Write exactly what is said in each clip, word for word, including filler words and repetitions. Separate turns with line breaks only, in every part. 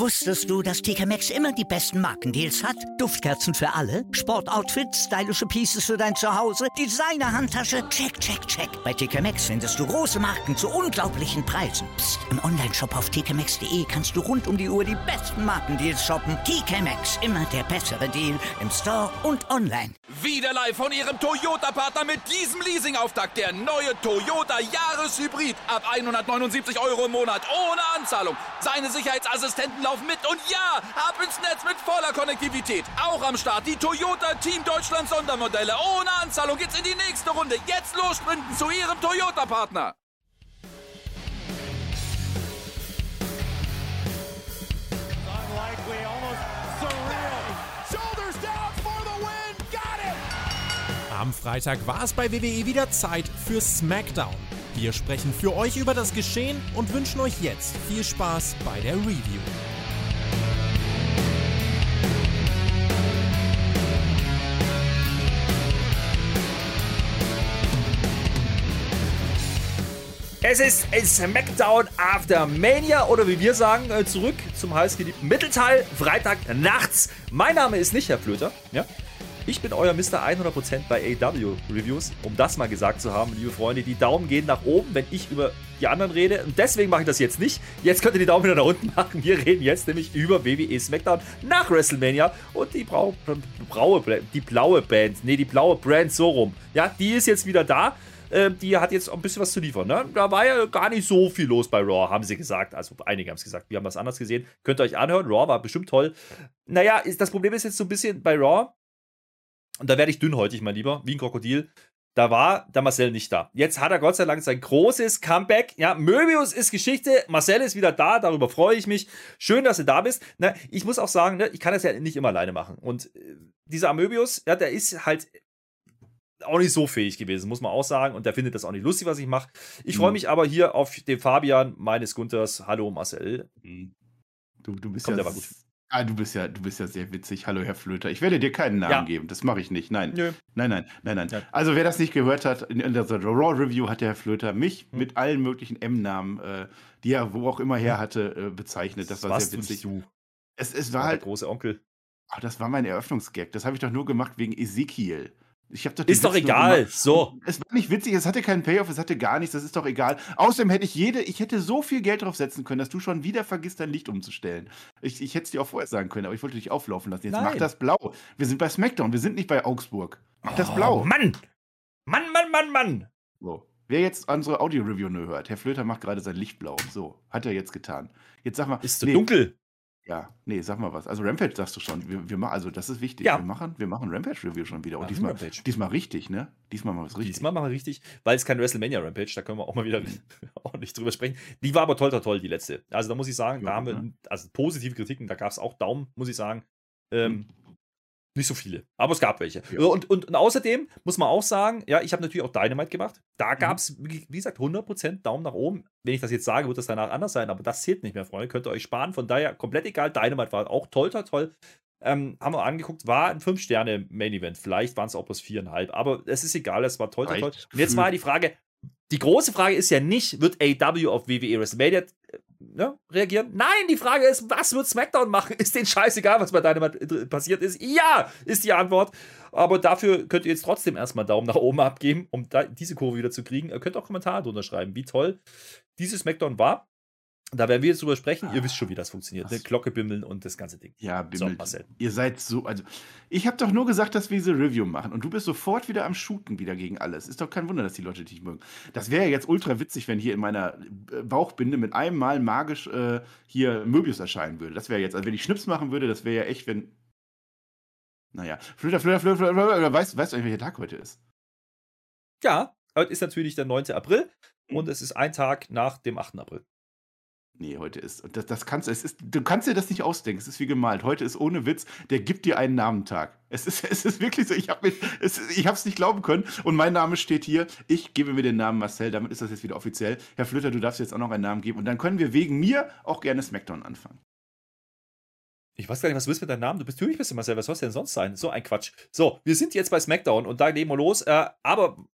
Wusstest du, dass T K Maxx immer die besten Markendeals hat? Duftkerzen für alle, Sportoutfits, stylische Pieces für dein Zuhause, Designer-Handtasche, check, check, check. Bei T K Maxx findest du große Marken zu unglaublichen Preisen. Psst. Im Onlineshop auf t k maxx punkt de kannst du rund um die Uhr die besten Markendeals shoppen. T K Maxx, immer der bessere Deal im Store und online.
Wieder live von Ihrem Toyota-Partner mit diesem Leasing-Auftakt. Der neue Toyota Jahreshybrid. Ab hundertneunundsiebzig Euro im Monat ohne Anzahlung. Seine Sicherheitsassistenten laufen mit und ja, ab ins Netz mit voller Konnektivität. Auch am Start die Toyota Team Deutschland Sondermodelle. Ohne Anzahlung geht's in die nächste Runde. Jetzt los sprinten zu Ihrem Toyota-Partner.
Am Freitag war es bei W W E wieder Zeit für SmackDown. Wir sprechen für euch über das Geschehen und wünschen euch jetzt viel Spaß bei der Review.
Es ist SmackDown After Mania oder wie wir sagen, zurück zum heißgeliebten Mittelteil, Freitag nachts. Mein Name ist nicht Herr Flöter, ja? Ich bin euer Mister hundert Prozent bei A E W Reviews, um das mal gesagt zu haben, liebe Freunde. Die Daumen gehen nach oben, wenn ich über die anderen rede. Und deswegen mache ich das jetzt nicht. Jetzt könnt ihr die Daumen wieder nach unten machen. Wir reden jetzt nämlich über W W E SmackDown nach WrestleMania. Und die, Brau Braue, die blaue Band, nee, die blaue Brand, so rum. Ja, die ist jetzt wieder da. Ähm, die hat jetzt auch ein bisschen was zu liefern. Ne? Da war ja gar nicht so viel los bei Raw, haben sie gesagt. Also einige haben es gesagt. Wir haben das anders gesehen. Könnt ihr euch anhören. Raw war bestimmt toll. Naja, ist, das Problem ist jetzt so ein bisschen bei Raw. Und da werde ich dünnhäutig, mein Lieber, wie ein Krokodil. Da war der Marcel nicht da. Jetzt hat er Gott sei Dank sein großes Comeback. Ja, Möbius ist Geschichte, Marcel ist wieder da, darüber freue ich mich. Schön, dass du da bist. Na, ich muss auch sagen, ne, ich kann das ja nicht immer alleine machen. Und äh, dieser Möbius, ja, der ist halt auch nicht so fähig gewesen, muss man auch sagen. Und der findet das auch nicht lustig, was ich mache. Ich freue mich aber hier auf den Fabian meines Gunters. Hallo Marcel.
Du, du bist
Komm,
ja...
der war gut.
Ah, du bist ja, du bist ja sehr witzig. Hallo, Herr Flöter. Ich werde dir keinen Namen
Ja.
geben. Das mache ich nicht. Nein.
Nö.
Nein, nein, nein, nein.
Ja.
Also, wer das nicht gehört hat, in, in der Raw Review hat der Herr Flöter mich
Hm.
mit allen möglichen M-Namen, äh, die er wo auch immer her hatte, äh, bezeichnet. Das war
warst
sehr
du
witzig.
nicht du.
Es, es
Das
war
war der
halt,
große Onkel.
ach, das war mein Eröffnungsgag. Das habe ich doch nur gemacht wegen Ezekiel. Ich habe doch den
Ist doch
Witz nur
egal.
gemacht.
So.
Es war nicht witzig, es hatte keinen Payoff, es hatte gar nichts, das ist doch egal. Außerdem hätte ich jede, ich hätte so viel Geld drauf setzen können, dass du schon wieder vergisst, dein Licht umzustellen. Ich, ich hätte es dir auch vorher sagen können, aber ich wollte dich auflaufen lassen. Jetzt mach
Nein.
das blau. Wir sind bei SmackDown, wir sind nicht bei Augsburg. Mach das
Oh,
blau.
Mann! Mann, Mann, Mann, Mann!
So. Wer jetzt unsere Audio-Review nur hört, Herr Flöter macht gerade sein Licht blau. So, hat er jetzt getan. Jetzt sag mal.
Ist so
nee,
dunkel.
Ja, nee, sag mal was. Also Rampage sagst du schon. Wir, wir machen, also das ist wichtig.
Ja.
Wir machen, wir machen Rampage-Review schon wieder. Und
Machen
diesmal,
Rampage.
diesmal richtig, ne? Diesmal mal was richtig.
Diesmal machen wir richtig, weil es kein WrestleMania Rampage, da können wir auch mal wieder ordentlich drüber sprechen. Die war aber toll, toll, toll, die letzte. Also da muss ich sagen,
Ja,
da haben wir
ne?
also positive Kritiken, da gab es auch Daumen, muss ich sagen. Ähm, Nicht so viele, aber es gab welche.
Ja.
Und, und, und außerdem muss man auch sagen, ja, ich habe natürlich auch Dynamite gemacht. Da
Mhm.
gab es, wie wie gesagt, hundert Prozent Daumen nach oben. Wenn ich das jetzt sage, wird das danach anders sein, aber das zählt nicht mehr, Freunde. Könnt ihr euch sparen. Von daher komplett egal. Dynamite war auch toll, toll, toll. Ähm, haben wir angeguckt, war ein fünf Sterne Main Event. Vielleicht waren es auch bloß vier Komma fünf. Aber es ist egal, es war toll, toll, toll.
Reicht
Und jetzt
gefühlt.
war die Frage, die große Frage ist ja nicht, wird A E W auf W W E WrestleMania äh, ne, reagieren? Nein, die Frage ist, was wird SmackDown machen? Ist denen scheißegal, was bei Dynamite passiert ist? Ja, ist die Antwort. Aber dafür könnt ihr jetzt trotzdem erstmal einen Daumen nach oben abgeben, um da diese Kurve wieder zu kriegen. Ihr könnt auch Kommentare drunter schreiben, wie toll dieses SmackDown war. Da werden wir jetzt drüber sprechen. Ihr wisst schon, wie das funktioniert. Ne? Glocke bimmeln und das ganze Ding.
Ja,
So,
bimmelt.
Marcel.
Ihr seid so, also ich habe doch nur gesagt, dass wir diese Review machen und du bist sofort wieder am Shooten wieder gegen alles. Ist doch kein Wunder, dass die Leute dich nicht mögen. Das wäre ja jetzt ultra witzig, wenn hier in meiner äh, Bauchbinde mit einem Mal magisch äh, hier Möbius erscheinen würde. Das wäre jetzt, also wenn ich Schnips machen würde, das wäre ja echt, wenn. Naja, Flöter, Flöter, Flöter, Flöter, Flöter, weißt, weißt du eigentlich, welcher Tag heute ist?
Ja, heute ist natürlich der neunte April
Mhm.
und es ist ein Tag nach dem achten April.
Nee, heute ist, und das, das kannst, es ist, du kannst dir das nicht ausdenken, es ist wie gemalt. Heute ist ohne Witz, der gibt dir einen Namentag. Es ist, es ist wirklich so, ich habe es, ich hab's nicht glauben können und mein Name steht hier, ich gebe mir den Namen Marcel, damit ist das jetzt wieder offiziell. Herr Flöter, du darfst jetzt auch noch einen Namen geben und dann können wir wegen mir auch gerne SmackDown anfangen.
Ich weiß gar nicht, was du willst mit deinem Namen. Du bist natürlich bist du Marcel, was soll es denn sonst sein? So ein Quatsch. So, wir sind jetzt bei SmackDown und da legen wir los. Äh, aber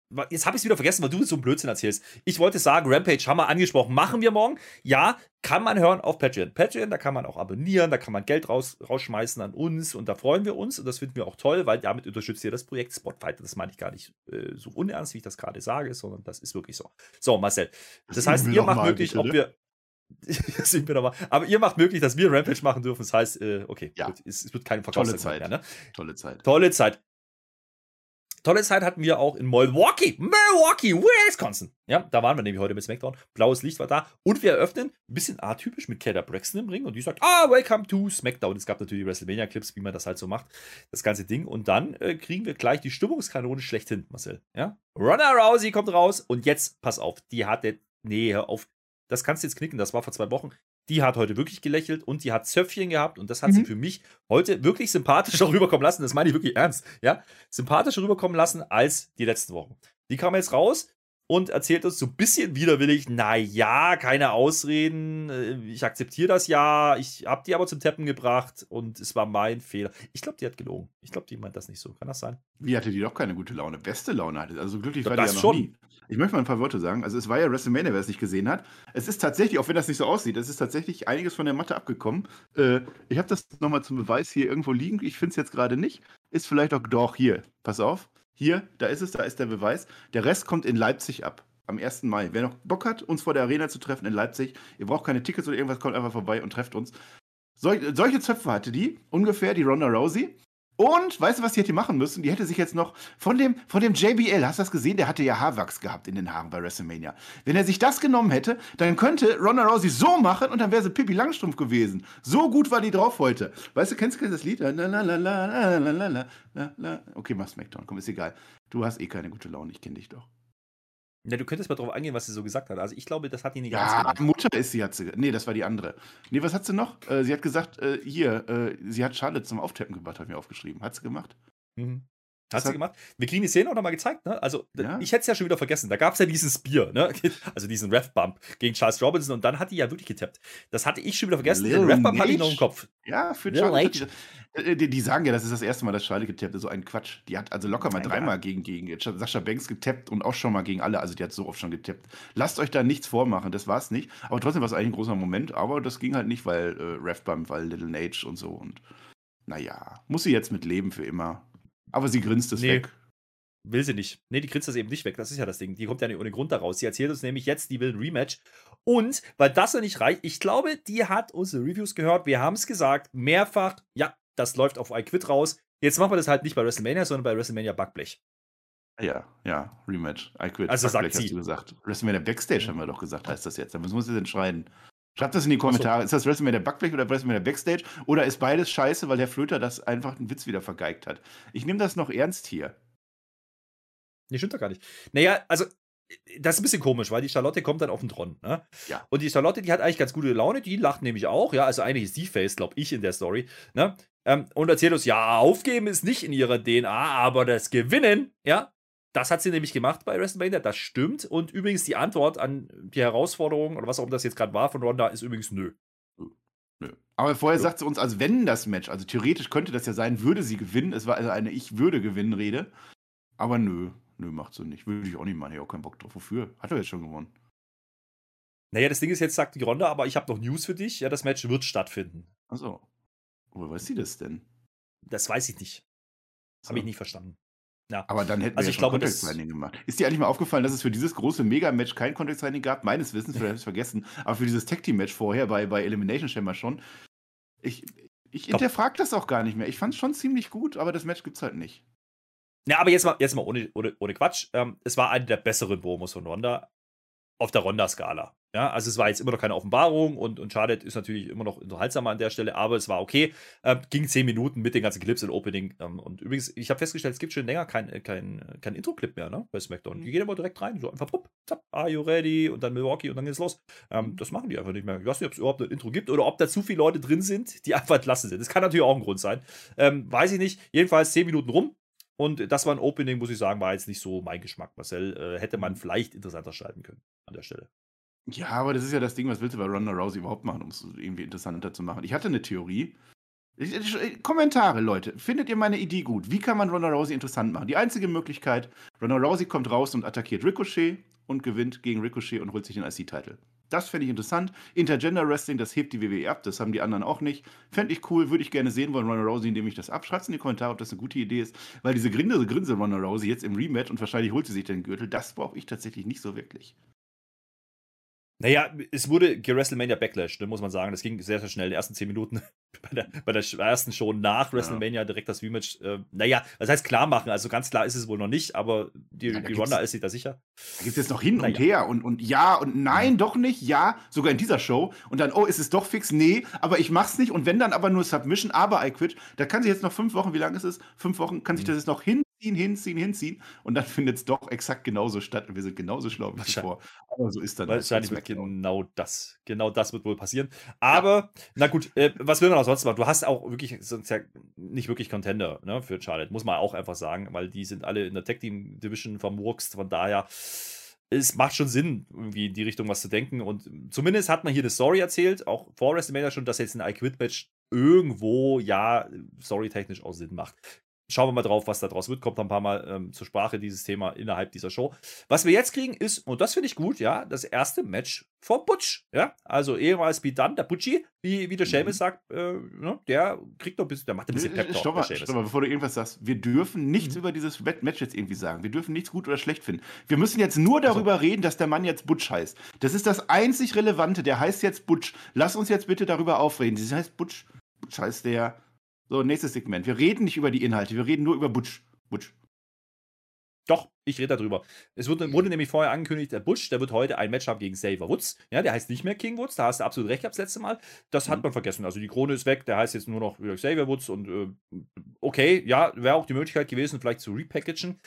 Jetzt habe ich es wieder vergessen, weil du so einen Blödsinn erzählst. Ich wollte sagen, Rampage haben wir angesprochen. Machen wir morgen? Ja, kann man hören auf Patreon. Patreon, da kann man auch abonnieren, da kann man Geld raus, rausschmeißen an uns und da freuen wir uns und das finden wir auch toll, weil damit unterstützt ihr das Projekt Spotfighter. Das meine ich gar nicht äh, so unernst, wie ich das gerade sage, sondern das ist wirklich so. So, Marcel. Das, das heißt, ihr macht möglich, bitte, ob wir. sind wir noch mal. Aber ihr macht möglich, dass wir Rampage machen dürfen. Das heißt, äh, okay,
ja.
gut, es, es wird keine
Tolle Zeit.
mehr. Ne?
Tolle Zeit.
Tolle Zeit. Tolle Zeit hatten wir auch in Milwaukee, Milwaukee, Wisconsin. Ja, da waren wir nämlich heute mit SmackDown. Blaues Licht war da. Und wir eröffnen, ein bisschen atypisch, mit Kayla Braxton im Ring. Und die sagt, ah, welcome to SmackDown. Es gab natürlich WrestleMania-Clips, wie man das halt so macht. Das ganze Ding. Und dann äh, kriegen wir gleich die Stimmungskanone schlechthin, Marcel. Ja? Ronda Rousey kommt raus. Und jetzt, pass auf, die hatte, nee, hör auf. Das kannst du jetzt knicken. Das war vor zwei Wochen. Die hat heute wirklich gelächelt und die hat Zöpfchen gehabt und das hat mhm. sie für mich heute wirklich sympathischer rüberkommen lassen. Das meine ich wirklich ernst. Ja? Sympathischer rüberkommen lassen als die letzten Wochen. Die kam jetzt raus und erzählt uns so ein bisschen widerwillig, naja, keine Ausreden, ich akzeptiere das ja, ich habe die aber zum Tappen gebracht und es war mein Fehler. Ich glaube, die hat gelogen. Ich glaube, die meint das nicht so. Kann das sein?
Wie hatte die doch keine gute Laune? Beste Laune hatte. Also so glücklich war
das
die ja noch
schon.
nie. Ich möchte mal ein paar Worte sagen. Also es war ja WrestleMania, wer es nicht gesehen hat. Es ist tatsächlich, auch wenn das nicht so aussieht, es ist tatsächlich einiges von der Matte abgekommen. Äh, ich habe das nochmal zum Beweis hier irgendwo liegen. Ich finde es jetzt gerade nicht. Ist vielleicht auch, doch, hier. Pass auf. Hier, da ist es, da ist der Beweis. Der Rest kommt in Leipzig ab. Am ersten Mai. Wer noch Bock hat, uns vor der Arena zu treffen in Leipzig, ihr braucht keine Tickets oder irgendwas, kommt einfach vorbei und trefft uns. Sol solche Zöpfe hatte die, ungefähr, die Ronda Rousey. Und, weißt du, was die hätte machen müssen? Die hätte sich jetzt noch von dem, von dem J B L, hast du das gesehen? Der hatte ja Haarwachs gehabt in den Haaren bei WrestleMania. Wenn er sich das genommen hätte, dann könnte Ronda Rousey so machen und dann wäre sie Pippi Langstrumpf gewesen. So gut war die drauf heute. Weißt du, kennst du das Lied? Okay, mach SmackDown, komm, ist egal. Du hast eh keine gute Laune, ich kenne dich doch.
Ja, du könntest mal drauf eingehen, was sie so gesagt hat. Also ich glaube, das hat die nicht
ja,
ernst gemeint.
Mutter ist sie, hat sie. Nee, das war die andere. Nee, was hat sie noch? Äh, sie hat gesagt, äh, hier, äh, sie hat Charlotte zum Auftappen gebracht, hat mir aufgeschrieben. Hat sie gemacht?
Mhm. Hat sie gemacht? Wir kriegen die Szene auch nochmal gezeigt, ne? Also,
ja.
ich hätte es ja schon wieder vergessen. Da gab es ja diesen Spear, ne? Also diesen Ref-Bump gegen Charles Robinson und dann hat die ja wirklich getappt. Das hatte ich schon wieder vergessen. Den Ref-Bump hatte ich noch im Kopf.
Ja, für Charlotte. Die, die, die sagen ja, das ist das erste Mal, dass Charlotte getappt ist. So ein Quatsch. Die hat also locker mal Nein, dreimal gegen, gegen Sascha Banks getappt und auch schon mal gegen alle. Also die hat so oft schon getappt. Lasst euch da nichts vormachen, das war es nicht. Aber trotzdem war es eigentlich ein großer Moment. Aber das ging halt nicht, weil äh, Ref-Bump, weil Little Nate und so. Und naja, muss sie jetzt mit leben für immer. Aber sie grinst es nee. weg.
Will sie nicht. Nee, die grinst das eben nicht weg. Das ist ja das Ding. Die kommt ja nicht ohne Grund daraus. Sie erzählt uns nämlich jetzt, die will ein Rematch. Und, weil das ja nicht reicht, ich glaube, die hat unsere Reviews gehört. Wir haben es gesagt, mehrfach. Ja, das läuft auf I Quit raus. Jetzt machen wir das halt nicht bei WrestleMania, sondern bei WrestleMania Backblech.
Ja, ja, Rematch. I Quit.
Also
Backblech,
sagt sie.
Hast du gesagt. WrestleMania Backstage haben wir doch gesagt, heißt das jetzt. Da müssen wir uns jetzt entscheiden. Schreibt das in die Kommentare. So. Ist das WrestleMania Backblech oder WrestleMania Backstage? Oder ist beides scheiße, weil der Flöter das einfach einen Witz wieder vergeigt hat? Ich nehme das noch ernst hier.
Nee, stimmt doch gar nicht. Naja, also, das ist ein bisschen komisch, weil die Charlotte kommt dann auf den Thron, ne?
Ja.
Und die Charlotte, die hat eigentlich ganz gute Laune, die lacht nämlich auch, ja, also eigentlich ist die Face, glaube ich, in der Story, ne? Ähm, und erzählt uns, ja, aufgeben ist nicht in ihrer D N A, aber das Gewinnen, ja, das hat sie nämlich gemacht bei WrestleMania, das stimmt. Und übrigens die Antwort an die Herausforderung, oder was auch immer das jetzt gerade war von Ronda, ist übrigens nö.
Nö. Aber vorher so. sagt sie uns, als wenn das Match, also theoretisch könnte das ja sein, würde sie gewinnen. Es war also eine Ich-würde-Gewinnen-Rede. Aber nö. Nö, macht sie nicht. Würde ich auch nicht machen. Ich habe auch keinen Bock drauf. Wofür? Hat er jetzt schon gewonnen.
Naja, das Ding ist jetzt, sagt die Ronda, aber ich habe noch News für dich. Ja, das Match wird stattfinden.
Achso. Woher weiß sie das denn?
Das weiß ich nicht. So. Habe ich nicht verstanden. Ja.
Aber dann hätten
also
wir
ich
ja schon
glaube,
Context-Signing gemacht. Ist dir eigentlich mal aufgefallen, dass es für dieses große Mega-Match kein Context-Signing gab? Meines Wissens, vielleicht habe ich es vergessen. Aber für dieses Tag-Team-Match vorher bei, bei Elimination Chamber schon. Ich, ich hinterfrage das auch gar nicht mehr. Ich fand es schon ziemlich gut, aber das Match gibt es halt nicht.
Ja, aber jetzt mal, jetzt mal ohne, ohne, ohne Quatsch. Ähm, es war eine der besseren Promos von Ronda auf der Ronda-Skala. Ja, also es war jetzt immer noch keine Offenbarung und, und Charlotte ist natürlich immer noch unterhaltsamer an der Stelle, aber es war okay. Ähm, ging zehn Minuten mit den ganzen Clips und Opening. Ähm, und übrigens, ich habe festgestellt, es gibt schon länger kein, kein, kein Intro-Clip mehr, ne, bei SmackDown. Die gehen immer direkt rein, so einfach, pup, zap, are you ready? Und dann Milwaukee und dann geht's los. Ähm, das machen die einfach nicht mehr. Ich weiß nicht, ob es überhaupt ein Intro gibt oder ob da zu viele Leute drin sind, die einfach entlassen sind. Das kann natürlich auch ein Grund sein. Ähm, weiß ich nicht. Jedenfalls zehn Minuten rum. Und das war ein Opening, muss ich sagen, war jetzt nicht so mein Geschmack, Marcel. Äh, hätte man vielleicht interessanter schalten können an der Stelle.
Ja, aber das ist ja das Ding, was willst du bei Ronda Rousey überhaupt machen, um es irgendwie interessanter zu machen? Ich hatte eine Theorie, Ich- ich- Kommentare, Leute. Findet ihr meine Idee gut? Wie kann man Ronda Rousey interessant machen? Die einzige Möglichkeit, Ronda Rousey kommt raus und attackiert Ricochet und gewinnt gegen Ricochet und holt sich den I C-Title. Das fände ich interessant. Intergender Wrestling, das hebt die W W E ab, das haben die anderen auch nicht. Fände ich cool, würde ich gerne sehen wollen, Ronda Rousey, indem ich das ab. Schreibt in die Kommentare, ob das eine gute Idee ist. Weil diese Grinse, Grinse Ronda Rousey jetzt im Rematch und wahrscheinlich holt sie sich den Gürtel, das brauche ich tatsächlich nicht so wirklich.
Naja, es wurde WrestleMania Backlash, ne, muss man sagen. Das ging sehr, sehr schnell. Die ersten zehn Minuten bei der, bei der ersten Show nach WrestleMania direkt das Rematch. Äh, naja, das heißt klar machen. Also ganz klar ist es wohl noch nicht, aber die,
Ja, da
die
gibt's-
Ronda ist sich da sicher.
Da gibt es jetzt noch hin und
Naja.
her und, und ja und nein, doch nicht, ja, sogar in dieser Show. Und dann, oh, ist es doch fix? Nee, aber ich mach's nicht. Und wenn dann aber nur Submission, aber I quit, da kann sich jetzt noch fünf Wochen, wie lange ist es? Fünf Wochen, kann sich das jetzt noch hinziehen, hinziehen, hinziehen. Und dann findet es doch exakt genauso statt. Und wir sind genauso schlau wie zuvor. Aber so ist dann halt
Wahrscheinlich wird
SmackDown.
genau das. Genau das wird wohl passieren. Aber, na gut, äh, was will man auch sonst machen? Du hast auch wirklich, sonst ja nicht wirklich Contender, ne, für Charlotte, muss man auch einfach sagen, weil die sind alle in der Tag Team Division vermurkst. Von daher, es macht schon Sinn, irgendwie in die Richtung was zu denken. Und zumindest hat man hier eine Story erzählt, auch vor WrestleMania schon, dass jetzt ein I Quit Match irgendwo, ja, storytechnisch auch Sinn macht. Schauen wir mal drauf, was da draus wird. Kommt noch ein paar Mal ähm, zur Sprache, dieses Thema innerhalb dieser Show. Was wir jetzt kriegen ist, und das finde ich gut, ja, das erste Match vor Butch. Ja, also ehemals Beat Dunne, der Butchie, wie, wie der Seamus sagt, äh, ne, der kriegt noch ein bisschen, der macht ein bisschen Pep Talk,
Stopp
der
mal,
Seamus.
stopp mal, bevor du irgendwas sagst. Wir dürfen nichts
Mhm.
über dieses Wett- Match jetzt irgendwie sagen. Wir dürfen nichts gut oder schlecht finden. Wir müssen jetzt nur darüber reden, dass der Mann jetzt Butch heißt. Das ist das einzig Relevante. Der heißt jetzt Butch. Lass uns jetzt bitte darüber aufreden. Das heißt Butch. Butch heißt der. So, nächstes Segment. Wir reden nicht über die Inhalte. Wir reden nur über Butch. Butch.
Doch, ich rede darüber. Es wurde, wurde nämlich vorher angekündigt, der Butch, der wird heute ein Match haben gegen Xavier Woods. Ja, der heißt nicht mehr King Woods, da hast du absolut recht gehabt das letzte Mal. Das hat
Mhm.
man vergessen. Also die Krone ist weg, der heißt jetzt nur noch wieder Xavier Woods und äh, okay, ja, wäre auch die Möglichkeit gewesen, vielleicht zu repackagen.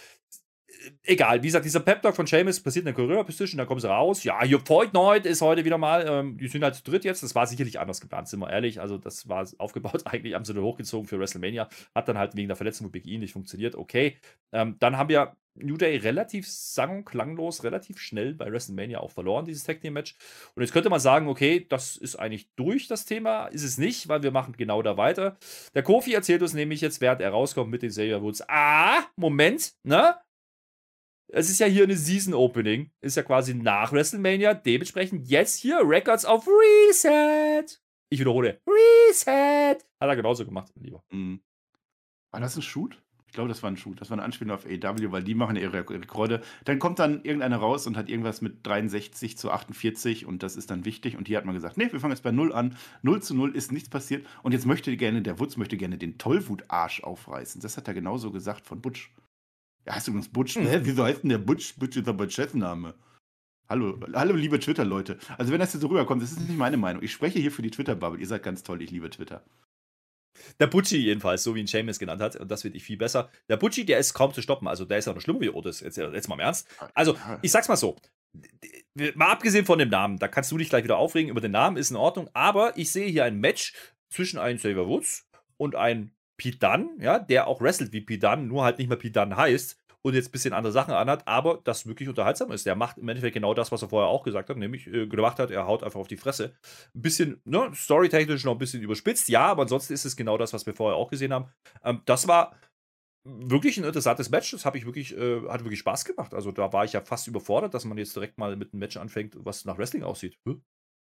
Egal, wie gesagt, dieser Pep-Talk von Seamus passiert in der Courier-Position, da kommen sie raus. Ja, hier Fortnite ist heute wieder mal, ähm, die sind halt zu dritt jetzt. Das war sicherlich anders geplant, sind wir ehrlich. Also, das war aufgebaut, eigentlich haben sie nur hochgezogen für WrestleMania. Hat dann halt wegen der Verletzung mit Big E nicht funktioniert. Okay. Ähm, dann haben wir New Day relativ sang- und klanglos, relativ schnell bei WrestleMania auch verloren, dieses Tag Team Match. Und jetzt könnte man sagen, okay, das ist eigentlich durch das Thema. Ist es nicht, weil wir machen genau da weiter. Der Kofi erzählt uns nämlich jetzt, während er rauskommt mit den Xavier Woods. Ah, Moment, ne? Es ist ja hier eine Season Opening. Ist ja quasi nach WrestleMania. Dementsprechend jetzt hier Records auf Reset. Ich wiederhole. Reset. Hat er genauso gemacht, mein Lieber.
Mhm. War das ein Shoot? Ich glaube, das war ein Shoot. Das war eine Anspielung auf A E W, weil die machen ihre Rekorde. Dann kommt dann irgendeiner raus und hat irgendwas mit dreiundsechzig zu achtundvierzig und das ist dann wichtig. Und hier hat man gesagt, nee, wir fangen jetzt bei null an. null zu null ist nichts passiert. Und jetzt möchte gerne, der Wutz möchte gerne den Tollwut-Arsch aufreißen. Das hat er genauso gesagt von Butch. Ja, heißt übrigens Butch.
Mhm.
Hä, wieso heißt denn der Butch? Butch ist aber Chefname. Hallo, hallo, liebe Twitter-Leute. Also wenn das hier so rüberkommt, das ist nicht meine Meinung. Ich spreche hier für die Twitter-Bubble. Ihr seid ganz toll, ich liebe Twitter.
Der Butchie jedenfalls, so wie ihn Seamus genannt hat. Und das finde ich viel besser. Der Butchie, der ist kaum zu stoppen. Also der ist ja noch schlimmer wie Otis. Jetzt, jetzt mal im Ernst. Also, ich sag's mal so. Mal abgesehen von dem Namen, da kannst du dich gleich wieder aufregen über den Namen, ist in Ordnung. Aber ich sehe hier ein Match zwischen einem Xavier Woods und einem Pete Dunne, ja, der auch wrestelt wie Pete Dunne, nur halt nicht mehr Pete Dunne heißt und jetzt ein bisschen andere Sachen anhat, aber das wirklich unterhaltsam ist. Der macht im Endeffekt genau das, was er vorher auch gesagt hat, nämlich äh, gemacht hat, er haut einfach auf die Fresse. Ein bisschen, ne, storytechnisch noch ein bisschen überspitzt, ja, aber ansonsten ist es genau das, was wir vorher auch gesehen haben. Ähm, das war wirklich ein interessantes Match, das habe ich wirklich, äh, hat wirklich Spaß gemacht. Also da war ich ja fast überfordert, dass man jetzt direkt mal mit einem Match anfängt, was nach Wrestling aussieht. Hm?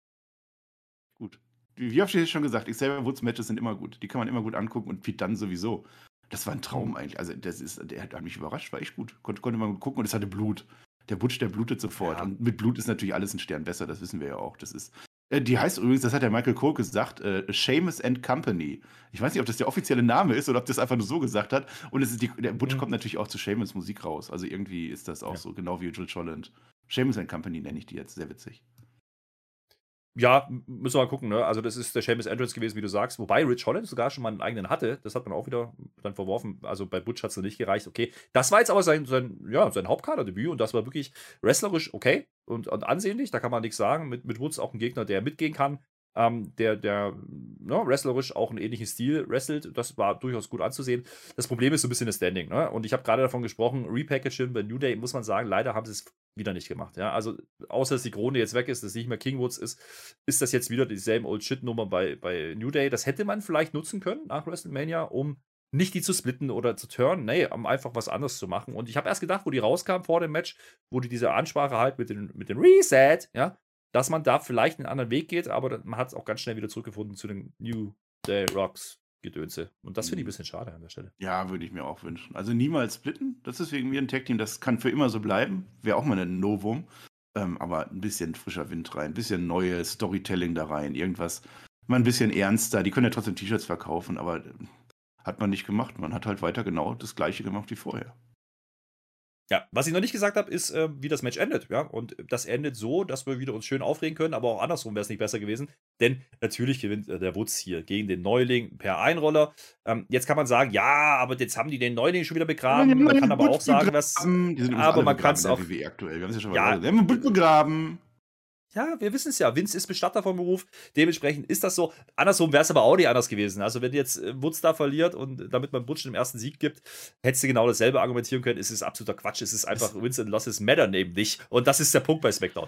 Gut. Wie oft habe ich schon gesagt, Xavier Woods Matches sind immer gut. Die kann man immer gut angucken und Pete Dunne sowieso. Das war ein Traum eigentlich. Also das ist, der hat mich überrascht, war echt gut. Kon konnte man gut gucken und es hatte Blut. Der Butch, der blutet sofort.
Ja.
Und mit Blut ist natürlich alles ein Stern besser, das wissen wir ja auch. Das ist, äh, die heißt übrigens, das hat der Michael Cole gesagt, äh, Seamus and Company. Ich weiß nicht, ob das der offizielle Name ist oder ob das einfach nur so gesagt hat. Und es ist die, der Butch
Mhm.
kommt natürlich auch zu Seamus Musik raus. Also irgendwie ist das auch
Ja.
so, genau wie Rich Holland. Seamus and Company nenne ich die jetzt, sehr witzig.
Ja, m- müssen wir mal gucken, ne? Also, das ist der Seamus Entrance gewesen, wie du sagst. Wobei Rich Holland sogar schon mal einen eigenen hatte. Das hat man auch wieder dann verworfen. Also, bei Butch hat es nicht gereicht. Okay. Das war jetzt aber sein, sein, ja, sein Hauptkaderdebüt und das war wirklich wrestlerisch okay und, und ansehnlich. Da kann man nichts sagen. Mit, mit Woods auch ein Gegner, der mitgehen kann. ähm, der, der ne, wrestlerisch auch einen ähnlichen Stil wrestelt. Das war durchaus gut anzusehen. Das Problem ist so ein bisschen das Standing. Ne? Und ich habe gerade davon gesprochen, Repackaging bei New Day, muss man sagen, leider haben sie es wieder nicht gemacht. Ja? Also, außer dass die Krone jetzt weg ist, dass es nicht mehr King Woods ist, ist das jetzt wieder dieselben Old-Shit-Nummer bei, bei New Day. Das hätte man vielleicht nutzen können nach WrestleMania, um nicht die zu splitten oder zu turnen, nee, um einfach was anderes zu machen. Und ich habe erst gedacht, wo die rauskam vor dem Match, wo die diese Ansprache halt mit, den, mit dem Reset, ja, dass man da vielleicht einen anderen Weg geht, aber man hat es auch ganz schnell wieder zurückgefunden zu den New Day Rocks Gedönse. Und das finde ich ein bisschen schade an der Stelle.
Ja, würde ich mir auch wünschen. Also niemals splitten. Das ist wegen mir ein Tag-Team, das kann für immer so bleiben. Wäre auch mal ein Novum. Ähm, aber ein bisschen frischer Wind rein, ein bisschen neues Storytelling da rein, irgendwas mal ein bisschen ernster. Die können ja trotzdem T-Shirts verkaufen, aber äh, hat man nicht gemacht. Man hat halt weiter genau das Gleiche gemacht wie vorher.
Ja, was ich noch nicht gesagt habe, ist, äh, wie das Match endet. Ja? Und das endet so, dass wir wieder uns schön aufregen können, aber auch andersrum wäre es nicht besser gewesen. Denn natürlich gewinnt äh, der Woods hier gegen den Neuling per Einroller. Ähm, jetzt kann man sagen, ja, aber jetzt haben die den Neuling schon wieder begraben. Man kann aber auch sagen, was.
Die sind
aber man kann es auch.
W W E aktuell. Wir haben es ja schon
Ja.
mal gesagt. Wir haben den Blut begraben.
Ja, wir wissen es ja. Vince ist Bestatter vom Beruf. Dementsprechend ist das so. Andersrum wäre es aber auch nicht anders gewesen. Also, wenn jetzt äh, Woods da verliert und damit man Butch den ersten Sieg gibt, hättest du genau dasselbe argumentieren können. Es ist absoluter Quatsch. Es ist einfach Wins and Losses mattern eben nicht. Und das ist der Punkt bei SmackDown.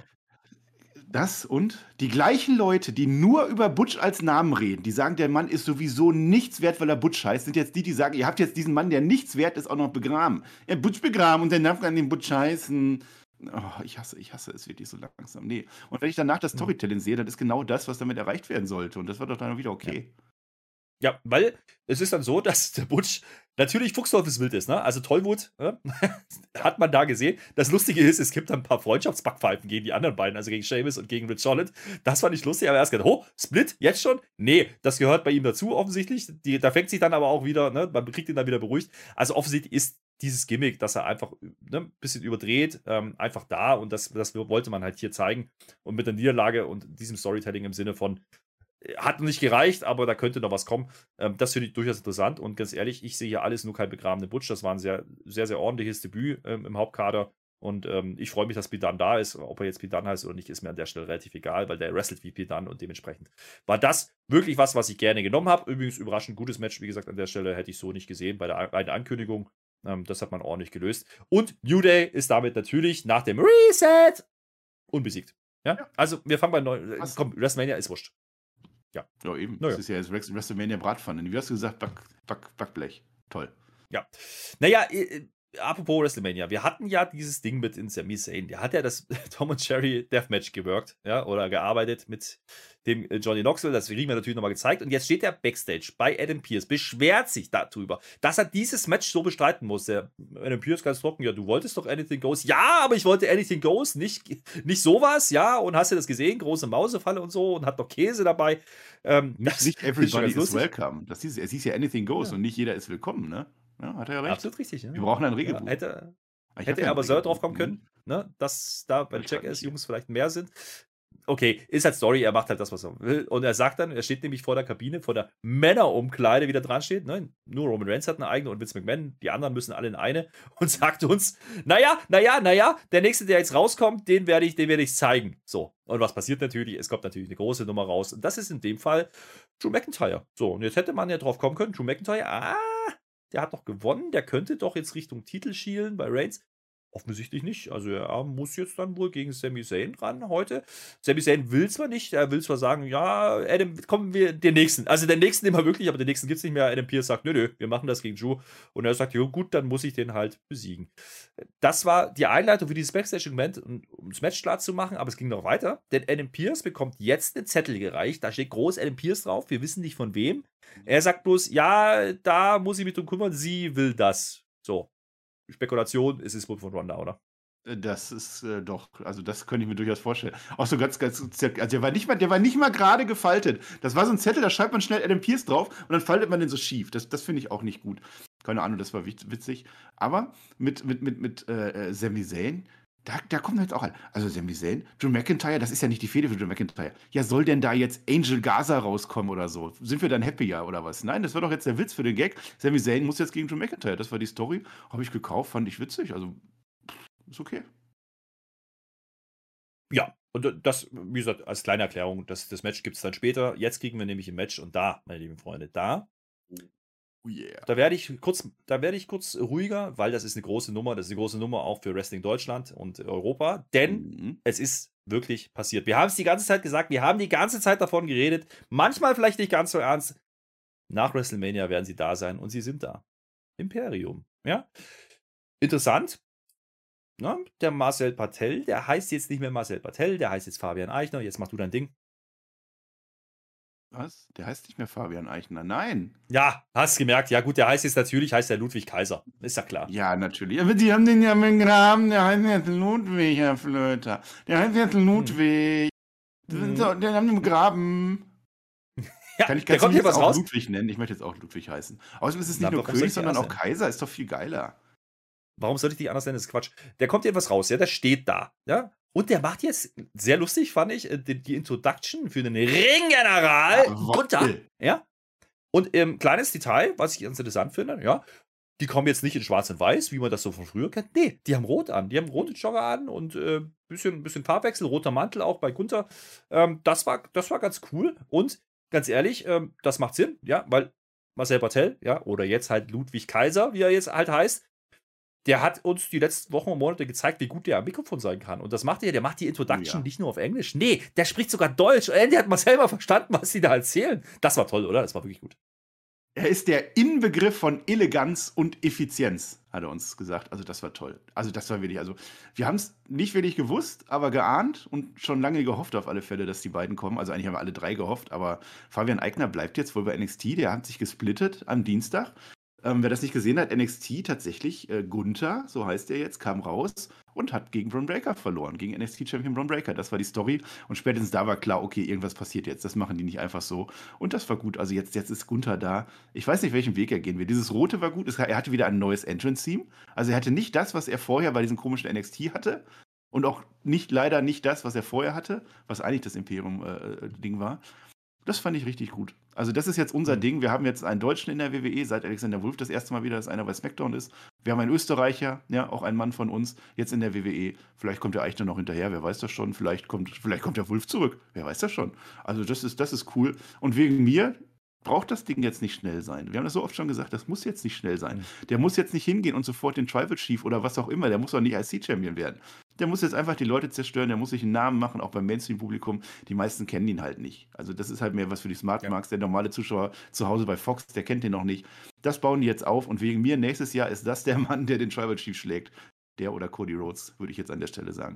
Das und die gleichen Leute, die nur über Butch als Namen reden, die sagen, der Mann ist sowieso nichts wert, weil er Butch heißt, sind jetzt die, die sagen, ihr habt jetzt diesen Mann, der nichts wert ist, auch noch begraben. Ja, Butch begraben und der darf an den Butch heißen. Oh, ich hasse, ich hasse es wirklich so langsam. Nee. Und wenn ich danach das Storytelling sehe, dann ist genau das, was damit erreicht werden sollte. Und das war doch dann wieder okay.
Ja, weil es ist dann so, dass der Butch natürlich fuchsteufelswild ist, ne? Also Tollwut äh, hat man da gesehen. Das Lustige ist, es gibt dann ein paar Freundschaftsbackpfeifen gegen die anderen beiden, also gegen Sheamus und gegen Rich Charlotte. Das fand ich lustig, aber erst gedacht, oh, Split, jetzt schon? Nee, das gehört bei ihm dazu offensichtlich. Die, da fängt sich dann aber auch wieder, ne? Man kriegt ihn dann wieder beruhigt. Also offensichtlich ist dieses Gimmick, dass er einfach ne, ein bisschen überdreht, ähm, einfach da und das, das wollte man halt hier zeigen. Und mit der Niederlage und diesem Storytelling im Sinne von hat nicht gereicht, aber da könnte noch was kommen. Ähm, das finde ich durchaus interessant und ganz ehrlich, ich sehe hier alles nur kein begrabene Butch. Das war ein sehr, sehr, sehr ordentliches Debüt ähm, im Hauptkader und ähm, ich freue mich, dass Pidan da ist. Ob er jetzt Pidan heißt oder nicht, ist mir an der Stelle relativ egal, weil der wrestelt wie Pidan und dementsprechend war das wirklich was, was ich gerne genommen habe. Übrigens überraschend gutes Match, wie gesagt, an der Stelle hätte ich so nicht gesehen bei der reinen Ankündigung. Ähm, das hat man ordentlich gelöst. Und New Day ist damit natürlich nach dem Reset unbesiegt. Ja? Ja. Also wir fangen bei neu. Komm, WrestleMania ist wurscht. Ja.
Ja, eben.
Naja.
Das ist ja jetzt WrestleMania Bratpfanne. Wie hast du gesagt? Back, Back, Backblech. Toll.
Ja. Naja, äh, apropos WrestleMania. Wir hatten ja dieses Ding mit in Sami Zayn. Der hat ja das Tom und Jerry Deathmatch gewirkt, ja, oder gearbeitet mit dem äh, Johnny Knoxville. Das kriegen wir natürlich nochmal gezeigt. Und jetzt steht er Backstage bei Adam Pearce, beschwert sich darüber, dass er dieses Match so bestreiten muss. Der Adam Pearce ganz trocken, ja, du wolltest doch Anything Goes. Ja, aber ich wollte Anything Goes, nicht, nicht sowas, ja. Und hast du das gesehen? Große Mausefalle und so und hat noch Käse dabei. Ähm,
nicht, nicht everybody is welcome. Das hieß, es hieß ja Anything Goes ja. Und nicht jeder ist willkommen, ne? Ja, hat er ja recht.
Absolut richtig, ja.
Wir brauchen ein Regelbuch.
Ja, hätte hätte er aber selber drauf kommen können, ne? Dass da bei Jackass-Jungs vielleicht mehr sind. Okay, ist halt Story, er macht halt das, was er will. Und er sagt dann, er steht nämlich vor der Kabine, vor der Männerumkleide, wie da dran steht. Ne? Nur Roman Reigns hat eine eigene und Vince McMahon, die anderen müssen alle in eine und sagt uns, naja, naja, naja, der nächste, der jetzt rauskommt, den werde ich, den werde ich zeigen. So. Und was passiert natürlich? Es kommt natürlich eine große Nummer raus. Und das ist in dem Fall Drew McIntyre. So, und jetzt hätte man ja drauf kommen können, Drew McIntyre, ah, der hat doch gewonnen, der könnte doch jetzt Richtung Titel schielen bei Reigns. Offensichtlich nicht. Also er muss jetzt dann wohl gegen Sami Zayn ran heute. Sami Zayn will zwar nicht, er will zwar sagen, ja, Adam, kommen wir den nächsten. Also den nächsten immer wirklich, aber den nächsten gibt es nicht mehr. Adam Pearce sagt, nö, nö, wir machen das gegen Drew. Und er sagt, ja gut, dann muss ich den halt besiegen. Das war die Einleitung für dieses Backstage-Segment, um das Match klar zu machen, aber es ging noch weiter. Denn Adam Pearce bekommt jetzt einen Zettel gereicht. Da steht groß Adam Pearce drauf. Wir wissen nicht von wem. Er sagt bloß, ja, da muss ich mich drum kümmern. Sie will das. So. Spekulation, es ist wohl von Ronda, oder?
Das ist äh, doch, also das könnte ich mir durchaus vorstellen. Auch so ganz, ganz, also der war nicht mal, der war nicht mal gerade gefaltet. Das war so ein Zettel, da schreibt man schnell Adam Pearce drauf und dann faltet man den so schief. Das, das finde ich auch nicht gut. Keine Ahnung, das war witzig. Aber mit, mit, mit, mit äh, Sami Zayn, da, da kommt jetzt auch ein. Also Sami Zayn, Drew McIntyre, das ist ja nicht die Fehde für Drew McIntyre. Ja, soll denn da jetzt Angel Gaza rauskommen oder so? Sind wir dann happier oder was? Nein, das war doch jetzt der Witz für den Gag. Sami Zayn muss jetzt gegen Drew McIntyre. Das war die Story. Habe ich gekauft, fand ich witzig. Also, ist okay.
Ja, und das, wie gesagt, als kleine Erklärung, das, das Match gibt es dann später. Jetzt kriegen wir nämlich ein Match und da, meine lieben Freunde, da,
Oh yeah.
da werde ich kurz, da werde ich kurz ruhiger, weil das ist eine große Nummer, das ist eine große Nummer auch für Wrestling Deutschland und Europa, denn
Mhm.
es ist wirklich passiert. Wir haben es die ganze Zeit gesagt, wir haben die ganze Zeit davon geredet, manchmal vielleicht nicht ganz so ernst. Nach WrestleMania werden sie da sein und sie sind da. Imperium, ja. Interessant. Na, der Marcel Patel, der heißt jetzt nicht mehr Marcel Patel, der heißt jetzt Fabian Eichner. Jetzt mach du dein Ding.
Was? Der heißt nicht mehr Fabian Eichner. Nein.
Ja, hast gemerkt. Ja gut, der heißt jetzt natürlich, heißt der Ludwig Kaiser. Ist ja klar.
Ja, natürlich. Aber die haben den ja begraben. Der heißt jetzt Ludwig, Herr Flöter. Der heißt jetzt Ludwig.
Hm.
So, den haben die begraben.
Ja,
Kann ich
da
ganz
kommt hier was
auch
raus.
Ludwig nennen. Ich möchte jetzt auch Ludwig heißen. Außerdem ist es
Na,
nicht nur
warum soll
König,
ich die
sondern auch
anders
Kaiser. Ist doch viel geiler.
Warum soll ich die anders nennen? Das ist Quatsch. Der kommt hier was raus, ja, der steht da. Ja? Und der macht jetzt, sehr lustig fand ich, äh, die, die Introduction für den Ringgeneral
Jawohl.
Gunther. Ja? Und ähm, kleines Detail, was ich ganz interessant finde, ja, die kommen jetzt nicht in schwarz und weiß, wie man das so von früher kennt. Nee, die haben rot an. Die haben rote Jogger an und äh, bisschen, bisschen Farbwechsel, roter Mantel auch bei Gunther. Ähm, das, war, das war ganz cool. Und ganz ehrlich, ähm, das macht Sinn, ja, weil Marcel Patel, ja, oder jetzt halt Ludwig Kaiser, wie er jetzt halt heißt, der hat uns die letzten Wochen und Monate gezeigt, wie gut der am Mikrofon sein kann. Und das macht er, der macht die Introduction
Ja.
nicht nur auf Englisch. Nee, der spricht sogar Deutsch. Und endlich hat Marcel mal verstanden, was sie da erzählen. Das war toll, oder? Das war wirklich gut.
Er ist der Inbegriff von Eleganz und Effizienz, hat er uns gesagt. Also das war toll. Also das war wirklich, also wir haben es nicht wirklich gewusst, aber geahnt und schon lange gehofft auf alle Fälle, dass die beiden kommen. Also eigentlich haben wir alle drei gehofft, aber Fabian Eichner bleibt jetzt wohl bei N X T. Der hat sich gesplittet am Dienstag. Ähm, wer das nicht gesehen hat, N X T tatsächlich, äh, Gunther, so heißt er jetzt, kam raus und hat gegen Bron Breakker verloren, gegen N X T-Champion Bron Breakker. Das war die Story und spätestens da war klar, okay, irgendwas passiert jetzt, das machen die nicht einfach so. Und das war gut, also jetzt, jetzt ist Gunther da. Ich weiß nicht, welchen Weg er gehen will. Dieses Rote war gut, es, er hatte wieder ein neues Entrance-Theme. Also er hatte nicht das, was er vorher bei diesem komischen N X T hatte und auch nicht, leider nicht das, was er vorher hatte, was eigentlich das Imperium-Ding war. Das fand ich richtig gut. Also das ist jetzt unser
Mhm.
Ding. Wir haben jetzt einen Deutschen in der W W E, seit Alexander Wolf das erste Mal wieder, dass einer bei SmackDown ist. Wir haben einen Österreicher, ja, auch ein Mann von uns, jetzt in der W W E. Vielleicht kommt der Eichner noch hinterher, wer weiß das schon. Vielleicht kommt, vielleicht kommt der Wolf zurück, wer weiß das schon. Also das ist, das ist cool. Und wegen mir braucht das Ding jetzt nicht schnell sein. Wir haben das so oft schon gesagt, das muss jetzt nicht schnell sein. Der muss jetzt nicht hingehen und sofort den Tribal Chief oder was auch immer, der muss doch nicht I C-Champion werden. Der muss jetzt einfach die Leute zerstören, der muss sich einen Namen machen, auch beim Mainstream-Publikum. Die meisten kennen ihn halt nicht. Also das ist halt mehr was für die Smart Marks. Der normale Zuschauer zu Hause bei Fox, der kennt den noch nicht. Das bauen die jetzt auf und wegen mir nächstes Jahr ist das der Mann, der den Tribal Chief schlägt. Der oder Cody Rhodes, würde ich jetzt an der Stelle sagen.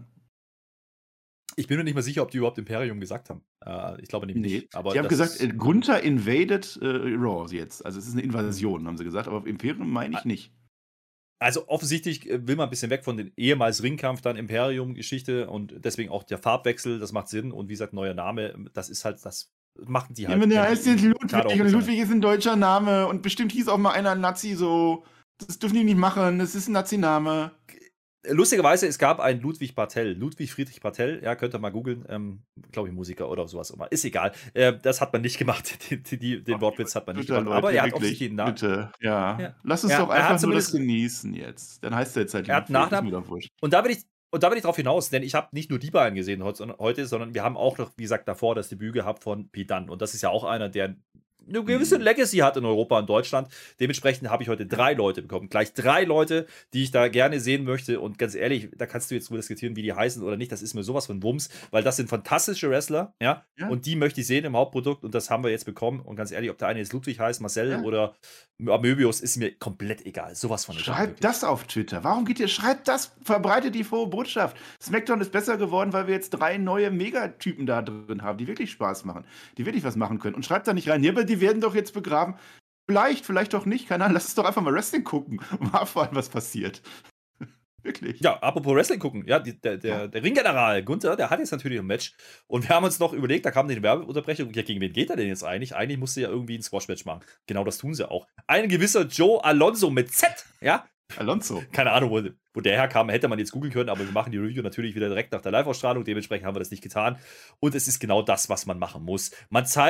Ich bin mir nicht mehr sicher, ob die überhaupt Imperium gesagt haben. Äh, ich glaube nämlich
Nee,
nicht. Aber
die haben
das
gesagt,
ist-
äh, Gunther invaded äh, Raw jetzt. Also es ist eine Invasion, haben sie gesagt, aber Imperium meine ich nicht.
Also offensichtlich äh, will man ein bisschen weg von den ehemals Ringkampf, dann Imperium-Geschichte und deswegen auch der Farbwechsel, das macht Sinn. Und wie gesagt, neuer Name, das ist halt, das machen die halt.
Ja, der
wenn
heißt
die
jetzt Ludwig
Karte
und
aufgezeichnet.
Ludwig ist ein deutscher Name und bestimmt hieß auch mal einer Nazi so. Das dürfen die nicht machen, das ist ein Nazi-Name.
Lustigerweise, es gab einen Ludwig Bartell, Ludwig Friedrich Bartell, ja, könnt ihr mal googeln, ähm, glaube ich, Musiker oder sowas immer. Ist egal. Äh, das hat man nicht gemacht. Die, die, die, den Wortwitz hat man nicht
Bitte,
gemacht. Aber
Leute,
er hat
wirklich,
offensichtlich den Namen.
Bitte, ja.
Ja.
Lass uns
Ja,
doch
er hat
einfach nur das
zumindest-
genießen jetzt. Dann heißt er jetzt halt
Er hat
Ludwig, ist
Nachnamen.
mir doch wurscht.
Und da will ich, und da will ich drauf hinaus, denn ich habe nicht nur die beiden gesehen heute, heute, sondern wir haben auch noch, wie gesagt, davor das Debüt gehabt von Pete Dunne. Und das ist ja auch einer, der eine gewisse Legacy hat in Europa und Deutschland. Dementsprechend habe ich heute drei Leute bekommen. Gleich drei Leute, die ich da gerne sehen möchte. Und ganz ehrlich, da kannst du jetzt drüber diskutieren, wie die heißen oder nicht. Das ist mir sowas von Wumms, weil das sind fantastische Wrestler, ja.
Ja.
Und die möchte ich sehen im Hauptprodukt und das haben wir jetzt bekommen. Und ganz ehrlich, ob der eine jetzt Ludwig heißt, Marcel
Ja.
oder Möbius, ist mir komplett egal. Sowas von egal.
Schreibt
wirklich.
das auf Twitter. Warum geht ihr? Schreibt das, verbreitet die frohe Botschaft. SmackDown ist besser geworden, weil wir jetzt drei neue Megatypen da drin haben, die wirklich Spaß machen, die wirklich was machen können. Und schreibt da nicht rein, ja, aber die werden doch jetzt begraben. Vielleicht, vielleicht doch nicht, keine Ahnung. Lass uns doch einfach mal Wrestling gucken und mal erfahren, was passiert. Wirklich.
Ja, apropos Wrestling gucken, ja, die, der, der,
Ja.
der Ringgeneral Gunther, der hat jetzt natürlich ein Match und wir haben uns noch überlegt, da kam eine Werbeunterbrechung, ja, gegen wen geht er denn jetzt eigentlich? Eigentlich musste er ja irgendwie ein Squash-Match machen. Genau das tun sie auch. Ein gewisser Joe Alonso mit Z, ja,
Alonso.
keine Ahnung, wo, wo der herkam, hätte man jetzt googeln können, aber wir machen die Review natürlich wieder direkt nach der Live-Ausstrahlung, dementsprechend haben wir das nicht getan und es ist genau das, was man machen muss. Man zeigt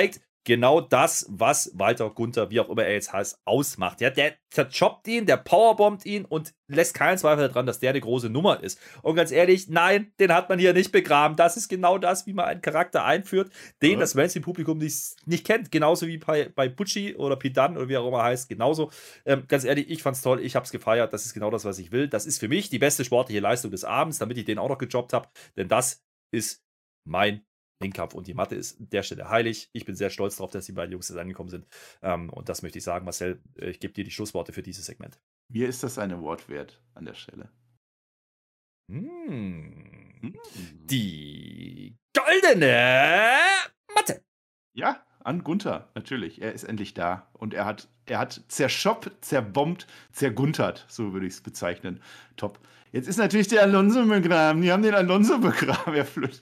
genau das, was Walter Gunther, wie auch immer er jetzt heißt, ausmacht. Ja, der zerchoppt ihn, der powerbombt ihn und lässt keinen Zweifel daran, dass der eine große Nummer ist. Und ganz ehrlich, nein, den hat man hier nicht begraben. Das ist genau das, wie man einen Charakter einführt, den ja. das Mainstream-Publikum nicht, nicht kennt. Genauso wie bei, bei Butchie oder Pidan oder wie auch immer heißt. Genauso. Ähm, ganz ehrlich, ich fand's toll, ich hab's gefeiert. Das ist genau das, was ich will. Das ist für mich die beste sportliche Leistung des Abends, damit ich den auch noch gejobbt habe. Denn das ist mein Ringkampf und die Matte ist an der Stelle heilig. Ich bin sehr stolz darauf, dass die beiden Jungs jetzt angekommen sind. Ähm, und das möchte ich sagen, Marcel, ich gebe dir die Schlussworte für dieses Segment.
Mir ist das ein Award wert an der Stelle.
Hm. Hm. Die goldene Matte.
Ja, an Gunther, natürlich. Er ist endlich da. Und er hat, er hat zerschoppt, zerbombt, zerguntert. So würde ich es bezeichnen. Top. Jetzt ist natürlich der Alonso begraben. Die haben den Alonso begraben, Herr Flöte.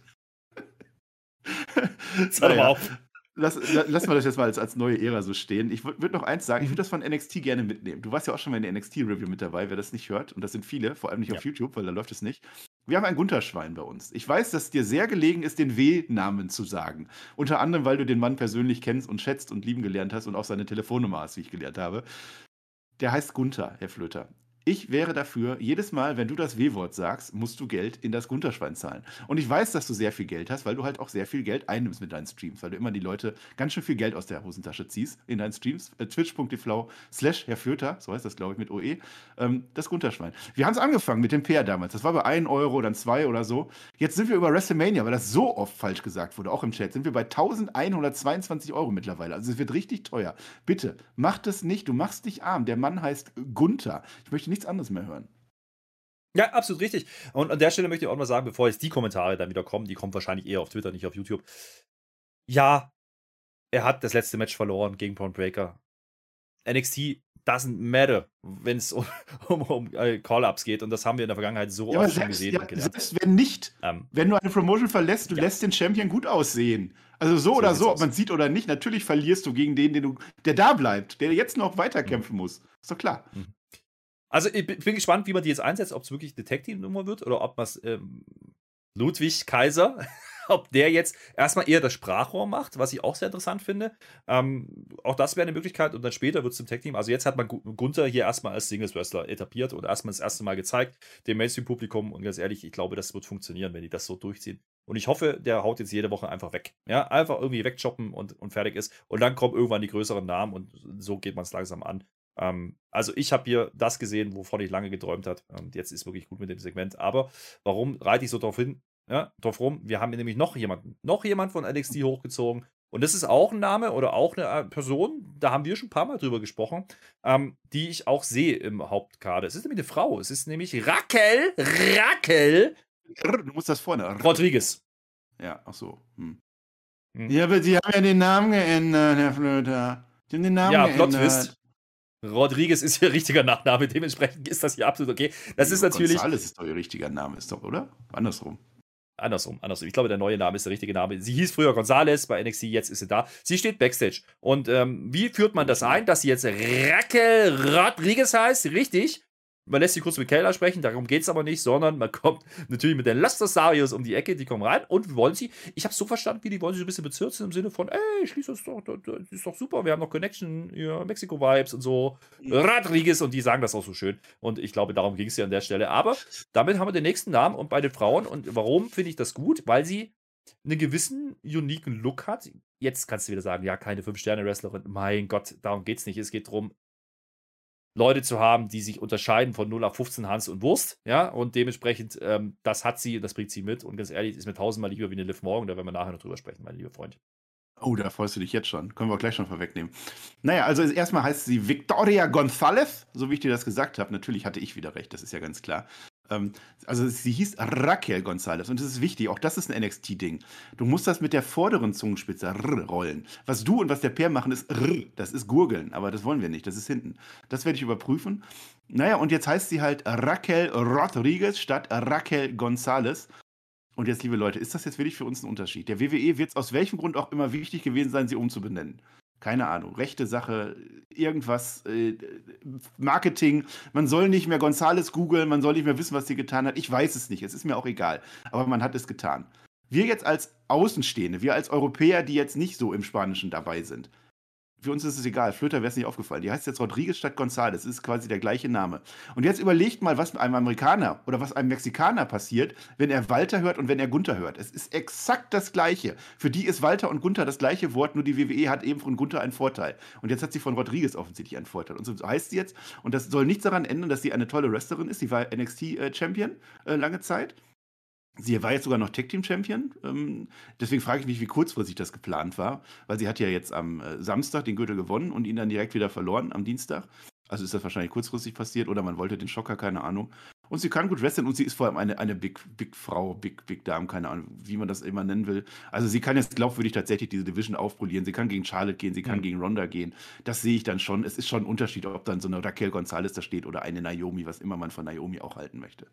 Naja, auf. Lass, lassen wir das jetzt mal als, als neue Ära so stehen. Ich würde noch eins sagen, ich würde das von N X T gerne mitnehmen. Du warst ja auch schon mal in der N X T-Review mit dabei, wer das nicht hört. Und das sind viele, vor allem nicht ja. auf YouTube, weil da läuft es nicht. Wir haben ein Gunther-Schwein bei uns. Ich weiß, dass es dir sehr gelegen ist, den W-Namen zu sagen. Unter anderem, weil du den Mann persönlich kennst und schätzt und lieben gelernt hast und auch seine Telefonnummer hast, wie ich gelernt habe. Der heißt Gunther, Herr Flöter. Ich wäre dafür, jedes Mal, wenn du das W-Wort sagst, musst du Geld in das Gunther-Schwein zahlen. Und ich weiß, dass du sehr viel Geld hast, weil du halt auch sehr viel Geld einnimmst mit deinen Streams, weil du immer die Leute ganz schön viel Geld aus der Hosentasche ziehst in deinen Streams. Äh, Twitch.tv slash Herr Flöter, so heißt das, glaube ich, mit O E, ähm, das Gunther-Schwein. Wir haben es angefangen mit dem Peer damals. Das war bei ein Euro, dann zwei oder so. Jetzt sind wir über WrestleMania, weil das so oft falsch gesagt wurde, auch im Chat, sind wir bei eintausendeinhundertzweiundzwanzig Euro mittlerweile. Also es wird richtig teuer. Bitte, mach das nicht, du machst dich arm. Der Mann heißt Gunther. Ich möchte nichts anderes mehr hören.
Ja, absolut richtig. Und an der Stelle möchte ich auch mal sagen, bevor jetzt die Kommentare dann wieder kommen, die kommen wahrscheinlich eher auf Twitter, nicht auf YouTube. Ja, er hat das letzte Match verloren gegen Braun Breaker. N X T doesn't matter, wenn es um, um, um äh, Call-Ups geht. Und das haben wir in der Vergangenheit so
ja,
oft
selbst,
schon gesehen.
Ja,
und gelernt.
Selbst wenn nicht, ähm, wenn du eine Promotion verlässt, du ja. lässt den Champion gut aussehen. Also so, so oder so, ob man sieht oder nicht, natürlich verlierst du gegen den, den du, der da bleibt, der jetzt noch weiterkämpfen mhm. muss. Ist doch klar.
Mhm. Also ich bin gespannt, wie man die jetzt einsetzt, ob es wirklich eine Tag-Team-Nummer wird oder ob man es ähm, Ludwig Kaiser, ob der jetzt erstmal eher das Sprachrohr macht, was ich auch sehr interessant finde. Ähm, auch das wäre eine Möglichkeit und dann später wird es zum Tag-Team. Also jetzt hat man Gunther hier erstmal als Singles-Wrestler etabliert und erstmal das erste Mal gezeigt, dem Mainstream-Publikum, und ganz ehrlich, ich glaube, das wird funktionieren, wenn die das so durchziehen. Und ich hoffe, der haut jetzt jede Woche einfach weg. Ja, einfach irgendwie wegchoppen und, und fertig ist. Und dann kommen irgendwann die größeren Namen und so geht man es langsam an. Ähm, also ich habe hier das gesehen, wovon ich lange geträumt habe. Und jetzt ist wirklich gut mit dem Segment. Aber warum reite ich so drauf hin? Ja, drauf rum. Wir haben nämlich noch jemanden, noch jemand von N X T hochgezogen. Und das ist auch ein Name oder auch eine Person, da haben wir schon ein paar Mal drüber gesprochen, ähm, die ich auch sehe im Hauptkader. Es ist nämlich eine Frau. Es ist nämlich Raquel, Raquel.
Du musst das vorne.
Rodriguez.
Ja, ach so. Hm.
Hm.
Ja, aber sie haben ja den Namen geändert, Herr Flöter. Sie haben den Namen
ja,
geändert.
Ja, Plot-Twist. Rodriguez ist ihr richtiger Nachname, dementsprechend ist das hier absolut okay. Das ist natürlich.
Gonzales ist doch ihr richtiger Name, ist doch, oder? Andersrum.
Andersrum, andersrum. Ich glaube, der neue Name ist der richtige Name. Sie hieß früher Gonzales bei N X T, jetzt ist sie da. Sie steht Backstage. Und ähm, wie führt man das ein, dass sie jetzt Raquel Rodriguez heißt? Richtig. Man lässt sie kurz mit Kayla sprechen, darum geht es aber nicht, sondern man kommt natürlich mit den Los Losarios um die Ecke, die kommen rein und wollen sie, ich habe es so verstanden, wie die wollen sie so ein bisschen bezirzen im Sinne von, ey, schließ uns doch, das ist doch super, wir haben noch Connection, ja, Mexiko-Vibes und so, Rodriguez, und die sagen das auch so schön und ich glaube, darum ging es ja an der Stelle, aber damit haben wir den nächsten Namen und bei den Frauen, und warum finde ich das gut? Weil sie einen gewissen uniken Look hat. Jetzt kannst du wieder sagen, ja, keine fünf-Sterne-Wrestlerin, mein Gott, darum geht es nicht, es geht darum, Leute zu haben, die sich unterscheiden von null auf fünfzehn Hans und Wurst, ja, und dementsprechend, ähm, das hat sie, das bringt sie mit, und ganz ehrlich, ist mir tausendmal lieber wie eine Liv Morgan, da werden wir nachher noch drüber sprechen, mein lieber Freund.
Oh, da freust du dich jetzt schon. Können wir gleich schon vorwegnehmen. Naja, also erstmal heißt sie Victoria González, so wie ich dir das gesagt habe. Natürlich hatte ich wieder recht, das ist ja ganz klar. Ähm, also sie hieß Raquel González und das ist wichtig, auch das ist ein N X T-Ding. Du musst das mit der vorderen Zungenspitze R rollen. Was du und was der Peer machen ist R, das ist Gurgeln, aber das wollen wir nicht, das ist hinten. Das werde ich überprüfen. Naja, und jetzt heißt sie halt Raquel Rodriguez statt Raquel González. Und jetzt, liebe Leute, ist das jetzt wirklich für uns ein Unterschied? Der W W E wird es aus welchem Grund auch immer wichtig gewesen sein, sie umzubenennen. Keine Ahnung, rechte Sache, irgendwas, äh, Marketing. Man soll nicht mehr González googeln, man soll nicht mehr wissen, was sie getan hat. Ich weiß es nicht, es ist mir auch egal. Aber man hat es getan. Wir jetzt als Außenstehende, wir als Europäer, die jetzt nicht so im Spanischen dabei sind, für uns ist es egal. Flöter wäre es nicht aufgefallen. Die heißt jetzt Rodriguez statt González. Ist quasi der gleiche Name. Und jetzt überlegt mal, was mit einem Amerikaner oder was einem Mexikaner passiert, wenn er Walter hört und wenn er Gunther hört. Es ist exakt das Gleiche. Für die ist Walter und Gunther das gleiche Wort, nur die W W E hat eben von Gunther einen Vorteil. Und jetzt hat sie von Rodriguez offensichtlich einen Vorteil. Und so heißt sie jetzt. Und das soll nichts daran ändern, dass sie eine tolle Wrestlerin ist. Sie war N X T-Champion äh, lange Zeit. Sie war jetzt sogar noch Tag-Team-Champion. Ähm, deswegen frage ich mich, wie kurzfristig das geplant war. Weil sie hat ja jetzt am äh, Samstag den Gürtel gewonnen und ihn dann direkt wieder verloren am Dienstag. Also ist das wahrscheinlich kurzfristig passiert oder man wollte den Schocker, keine Ahnung. Und sie kann gut wresteln und sie ist vor allem eine, eine Big, Big Frau, Big, Big Dame, keine Ahnung, wie man das immer nennen will. Also sie kann jetzt glaubwürdig tatsächlich diese Division aufpolieren. Sie kann gegen Charlotte gehen, sie kann
Mhm.
gegen Ronda gehen. Das sehe ich dann schon. Es ist schon ein Unterschied, ob dann so eine Raquel González da steht oder eine Naomi, was immer man von Naomi auch halten möchte.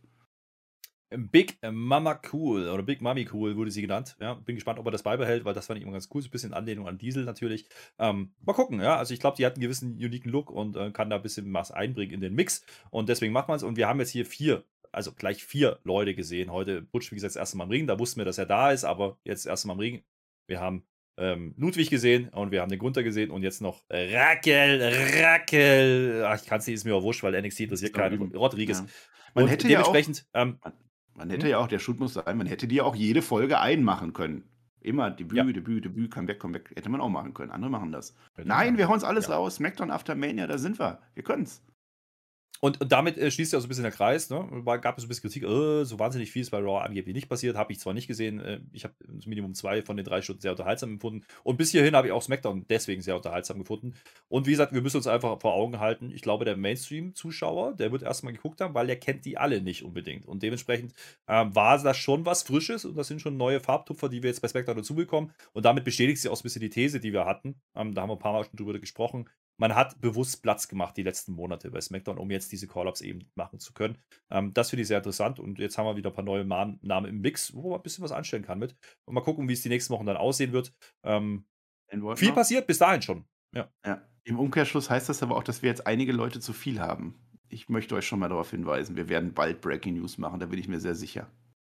Big Mama Cool oder Big Mami Cool wurde sie genannt. Ja, bin gespannt, ob er das beibehält, weil das fand ich immer ganz cool. So ein bisschen Anlehnung an Diesel natürlich. Ähm, mal gucken, ja. Also ich glaube, die hat einen gewissen uniken Look und äh, kann da ein bisschen was einbringen in den Mix. Und deswegen macht man es. Und wir haben jetzt hier vier, also gleich vier Leute gesehen. Heute Butch, wie gesagt, das erste Mal im Ring. Da wussten wir, dass er da ist, aber jetzt das erste Mal im Ring. Wir haben ähm, Ludwig gesehen und wir haben den Gunther gesehen und jetzt noch Raquel, Raquel. Ach, ich kann es nicht, ist mir auch wurscht, weil N X T interessiert keinen. Rodriguez.
Ja. Man
Und
hätte ja auch,
dementsprechend, ähm,
man, man hätte
Hm?
ja auch, der Shoot muss sein, man hätte die ja auch jede Folge einmachen können. Immer Debüt,
Ja.
Debüt, Debüt, Comeback, Comeback. Hätte man auch machen können. Andere machen das.
Hätte man
Nein,
machen
wir hauen es alles
Ja.
raus. Smackdown After Mania, da sind wir. Wir können's.
Und, und damit äh, schließt ja so ein bisschen der Kreis. Ne? War, gab es so ein bisschen Kritik, äh, so wahnsinnig viel ist bei Raw angeblich nicht passiert. Habe ich zwar nicht gesehen. Äh, ich habe Minimum zwei von den drei Stunden sehr unterhaltsam empfunden. Und bis hierhin habe ich auch SmackDown deswegen sehr unterhaltsam gefunden. Und wie gesagt, wir müssen uns einfach vor Augen halten. Ich glaube, der Mainstream-Zuschauer, der wird erstmal geguckt haben, weil der kennt die alle nicht unbedingt. Und dementsprechend ähm, war das schon was Frisches. Und das sind schon neue Farbtupfer, die wir jetzt bei SmackDown dazu bekommen. Und damit bestätigt sich auch so ein bisschen die These, die wir hatten. Ähm, da haben wir ein paar Mal schon drüber gesprochen. Man hat bewusst Platz gemacht die letzten Monate bei SmackDown, um jetzt diese Call-Ups eben machen zu können. Ähm, das finde ich sehr interessant und jetzt haben wir wieder ein paar neue Namen, Namen im Mix, wo man ein bisschen was anstellen kann mit. Und mal gucken, wie es die nächsten Wochen dann aussehen wird. Ähm, viel
noch?
passiert bis dahin schon. Ja.
Ja. Im Umkehrschluss heißt das aber auch, dass wir jetzt einige Leute zu viel haben. Ich möchte euch schon mal darauf hinweisen, wir werden bald Breaking News machen, da bin ich mir sehr sicher.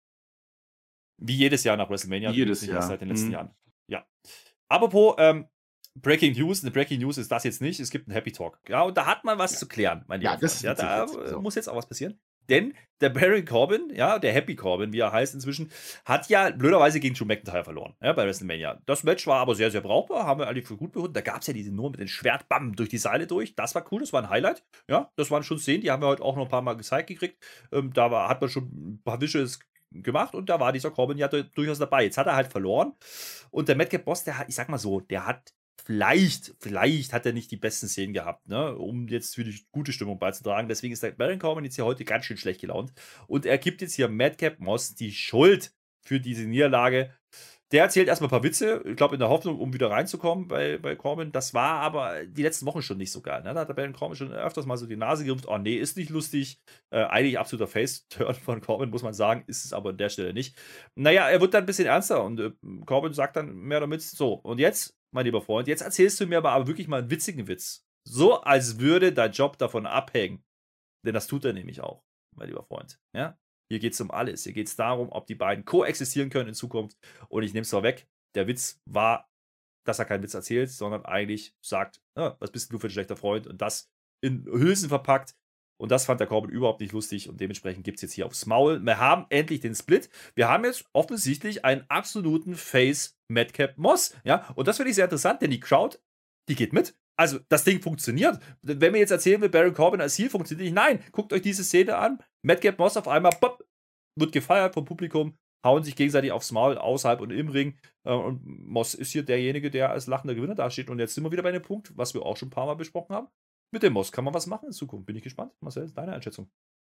Wie jedes Jahr nach WrestleMania.
Jedes
nicht
Jahr.
erst seit den letzten
Mhm.
Jahren. Ja. Apropos ähm, Breaking News, eine Breaking News ist das jetzt nicht, es gibt einen Happy Talk. Ja, und da hat man was
Ja.
zu klären, mein
Ja,
lieber
das
Freund. Ja,
ist
da
witzig jetzt.
äh,
So.
muss jetzt auch was passieren. Denn der Baron Corbin, ja, der Happy Corbin, wie er heißt inzwischen, hat ja blöderweise gegen Drew McIntyre verloren, ja, bei WrestleMania. Das Match war aber sehr, sehr brauchbar, haben wir alle für gut befunden. Da gab es ja diese Nummer mit dem Schwert, bam, durch die Seile durch. Das war cool, das war ein Highlight. Ja, das waren schon Szenen, die haben wir heute auch noch ein paar Mal gezeigt gekriegt. Ähm, da war, hat man schon ein paar Wisches gemacht und da war dieser Corbin ja durchaus dabei. Jetzt hat er halt verloren und der Madcap Boss, der hat, ich sag mal so, der hat Vielleicht, vielleicht hat er nicht die besten Szenen gehabt, ne, um jetzt für die gute Stimmung beizutragen. Deswegen ist der Baron Corbin jetzt hier heute ganz schön schlecht gelaunt. Und er gibt jetzt hier Madcap Moss die Schuld für diese Niederlage. Der erzählt erstmal ein paar Witze, ich glaube in der Hoffnung, um wieder reinzukommen bei, bei Corbin. Das war aber die letzten Wochen schon nicht so geil. Ne? Da hat der Baron Corbin schon öfters mal so die Nase gerümpft. Oh nee, ist nicht lustig. Äh, eigentlich absoluter Face-Turn von Corbin, muss man sagen. Ist es aber an der Stelle nicht. Naja, er wird dann ein bisschen ernster und äh, Corbin sagt dann mehr damit so. Und jetzt, mein lieber Freund, jetzt erzählst du mir aber, aber wirklich mal einen witzigen Witz. So, als würde dein Job davon abhängen. Denn das tut er nämlich auch, mein lieber Freund. Ja? Hier geht es um alles. Hier geht es darum, ob die beiden koexistieren können in Zukunft. Und ich nehme es vorweg. Der Witz war, dass er keinen Witz erzählt, sondern eigentlich sagt, ah, was bist du für ein schlechter Freund? Und das in Hülsen verpackt. Und das fand der Corbin überhaupt nicht lustig. Und dementsprechend gibt es jetzt hier aufs Maul. Wir haben endlich den Split. Wir haben jetzt offensichtlich einen absoluten Face Madcap Moss. Ja? Und das finde ich sehr interessant, denn die Crowd, die geht mit. Also, das Ding funktioniert. Wenn wir jetzt erzählen, mit Baron Corbin als Heel funktioniert nicht, nein, guckt euch diese Szene an. Madcap Moss auf einmal, pop, wird gefeiert vom Publikum, hauen sich gegenseitig aufs Maul, außerhalb und im Ring. Und Moss ist hier derjenige, der als lachender Gewinner dasteht. Und jetzt sind wir wieder bei dem Punkt, was wir auch schon ein paar Mal besprochen haben. Mit dem Moss kann man was machen in Zukunft. Bin ich gespannt. Marcel, deine Einschätzung.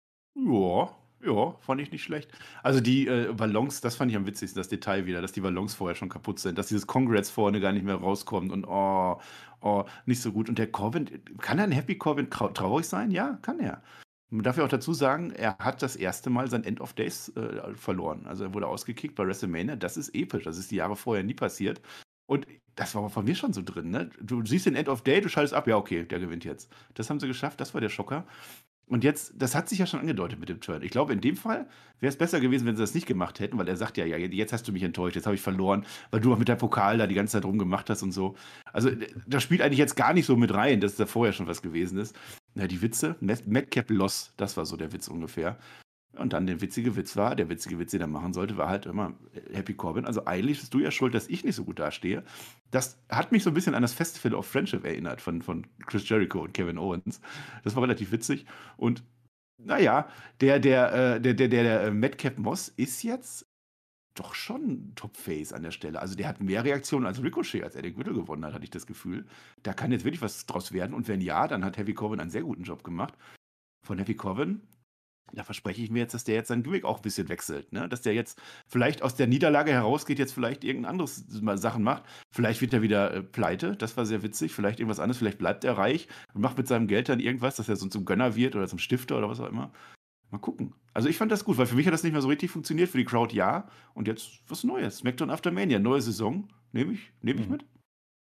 Ja, ja, fand ich nicht schlecht. Also die äh, Ballons, das fand ich am witzigsten, das Detail wieder, dass die Ballons vorher schon kaputt sind, dass dieses Congrats vorne gar nicht mehr rauskommt und oh, oh, nicht so gut. Und der Corbin, kann ein Happy Corbin trau- traurig sein? Ja, kann er. Man darf ja auch dazu sagen, er hat das erste Mal sein End of Days äh, verloren. Also er wurde ausgekickt bei WrestleMania. Das ist episch. Das ist die Jahre vorher nie passiert. Und das war von mir schon so drin, ne? Du siehst den End of Day, du schaltest ab, ja, okay, der gewinnt jetzt. Das haben sie geschafft, das war der Schocker. Und jetzt, das hat sich ja schon angedeutet mit dem Turn. Ich glaube, in dem Fall wäre es besser gewesen, wenn sie das nicht gemacht hätten, weil er sagt ja, ja, jetzt hast du mich enttäuscht, jetzt habe ich verloren, weil du auch mit deinem Pokal da die ganze Zeit rumgemacht hast und so. Also, das spielt eigentlich jetzt gar nicht so mit rein, dass da vorher schon was gewesen ist. Na, die Witze, Madcap Loss, das war so der Witz ungefähr. Und dann der witzige Witz war, der witzige Witz, den er machen sollte, war halt immer Happy Corbin. Also eigentlich bist du ja schuld, dass ich nicht so gut dastehe. Das hat mich so ein bisschen an das Festival of Friendship erinnert von, von Chris Jericho und Kevin Owens. Das war relativ witzig. Und naja, der, der, äh, der, der, der, der Madcap Moss ist jetzt doch schon Top-Face an der Stelle. Also der hat mehr Reaktionen als Ricochet, als er den Gürtel gewonnen hat, hatte ich das Gefühl. Da kann jetzt wirklich was draus werden. Und wenn ja, dann hat Happy Corbin einen sehr guten Job gemacht. Von Happy Corbin, da verspreche ich mir jetzt, dass der jetzt sein Gimmick auch ein bisschen wechselt. Ne? Dass der jetzt vielleicht aus der Niederlage herausgeht, jetzt vielleicht irgendein anderes mal Sachen macht. Vielleicht wird er wieder äh, pleite, das war sehr witzig. Vielleicht irgendwas anderes, vielleicht bleibt er reich und macht mit seinem Geld dann irgendwas, dass er so zum Gönner wird oder zum Stifter oder was auch immer. Mal gucken. Also ich fand das gut, weil für mich hat das nicht mehr so richtig funktioniert. Für die Crowd ja. Und jetzt was Neues. SmackDown After Mania, neue Saison. Nehme ich, nehm ich
Mhm.
mit.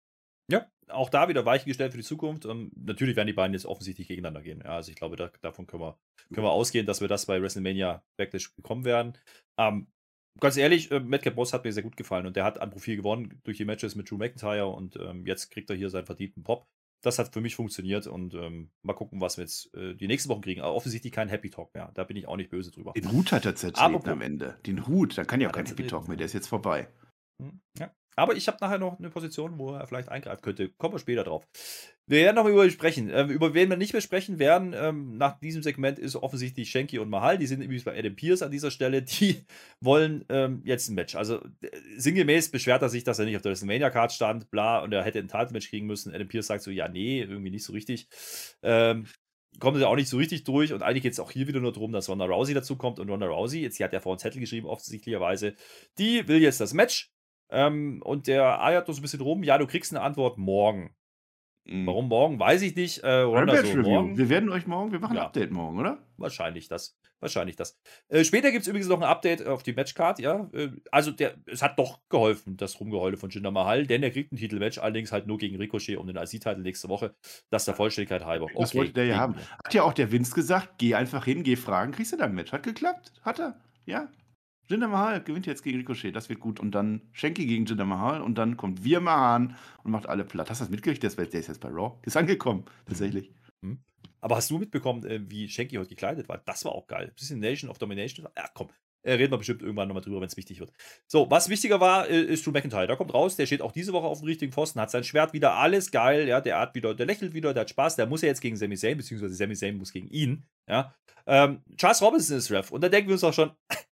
Ja, auch da wieder Weichen gestellt für die Zukunft. Ähm, natürlich werden die beiden jetzt offensichtlich gegeneinander gehen. Ja, also ich glaube, da, davon können wir, können wir ausgehen, dass wir das bei WrestleMania Backlash bekommen werden. Ähm, ganz ehrlich, äh, Madcap Moss hat mir sehr gut gefallen und der hat an Profil gewonnen durch die Matches mit Drew McIntyre und ähm, jetzt kriegt er hier seinen verdienten Pop. Das hat für mich funktioniert und ähm, mal gucken, was wir jetzt äh, die nächsten Wochen kriegen. Aber offensichtlich kein Happy Talk mehr. Da bin ich auch nicht böse drüber.
Den Hut hat er zertreten
Apropos-
am Ende. Den Hut, da kann ja
Hat
auch
er
kein Happy
zertreten,
Talk mehr,
ja.
der ist jetzt vorbei.
Hm, Ja. Aber ich habe nachher noch eine Position, wo er vielleicht eingreifen könnte. Kommen wir später drauf. Wir werden noch mal über ihn sprechen. Ähm, über wen wir nicht mehr sprechen werden, ähm, nach diesem Segment ist offensichtlich Shanky und Mahal. Die sind übrigens bei Adam Pearce an dieser Stelle. Die wollen ähm, jetzt ein Match. Also äh, sinngemäß beschwert er sich, dass er nicht auf der WrestleMania-Card stand, bla, und er hätte ein Title-Match kriegen müssen. Adam Pearce sagt so, ja, nee, irgendwie nicht so richtig. Ähm, kommt er auch nicht so richtig durch und eigentlich geht es auch hier wieder nur darum, dass Ronda Rousey dazu kommt und Ronda Rousey, jetzt sie hat ja vor einen Zettel geschrieben, offensichtlicherweise, die will jetzt das Match. Ähm, und der eiert noch so ein bisschen rum, ja, du kriegst eine Antwort morgen.
Mhm.
Warum morgen, weiß ich nicht. Äh, Ronda
Match
so,
Review.
morgen,
Wir werden euch morgen, wir machen
Ja.
ein Update morgen, oder?
wahrscheinlich das. Wahrscheinlich das. Äh, später gibt es übrigens noch ein Update auf die Matchcard, ja. Äh, also der, es hat doch geholfen, das Rumgeheule von Jinder Mahal, denn er kriegt ein Titelmatch, allerdings halt nur gegen Ricochet um den I C-Titel nächste Woche. Das der Vollständigkeit halber.
Das wollte der ja
kriegen
haben.
wir.
Hat ja auch der Vince gesagt, geh einfach hin, geh fragen, kriegst du dann ein Match. Hat geklappt, hat er. Ja. Jinder Mahal gewinnt jetzt gegen Ricochet, das wird gut. Und dann Shanky gegen Jinder Mahal und dann kommt Wir Mahan und macht alle platt. Hast du das mitgekriegt? Der ist, der ist jetzt bei Raw. Der ist angekommen, tatsächlich.
Hm. Aber hast du mitbekommen, äh, wie Shanky heute gekleidet war? Das war auch geil. Ein bisschen Nation of Domination. Ja, komm. Äh, reden wir bestimmt irgendwann nochmal drüber, wenn es wichtig wird. So, was wichtiger war, äh, ist Drew McIntyre. Der kommt raus, der steht auch diese Woche auf dem richtigen Pfosten, hat sein Schwert wieder, alles geil, ja, der hat wieder, der lächelt wieder, der hat Spaß, der muss ja jetzt gegen Sami Zayn, beziehungsweise Sami Zayn muss gegen ihn, ja. Ähm, Charles Robinson ist Ref und da denken wir uns auch schon,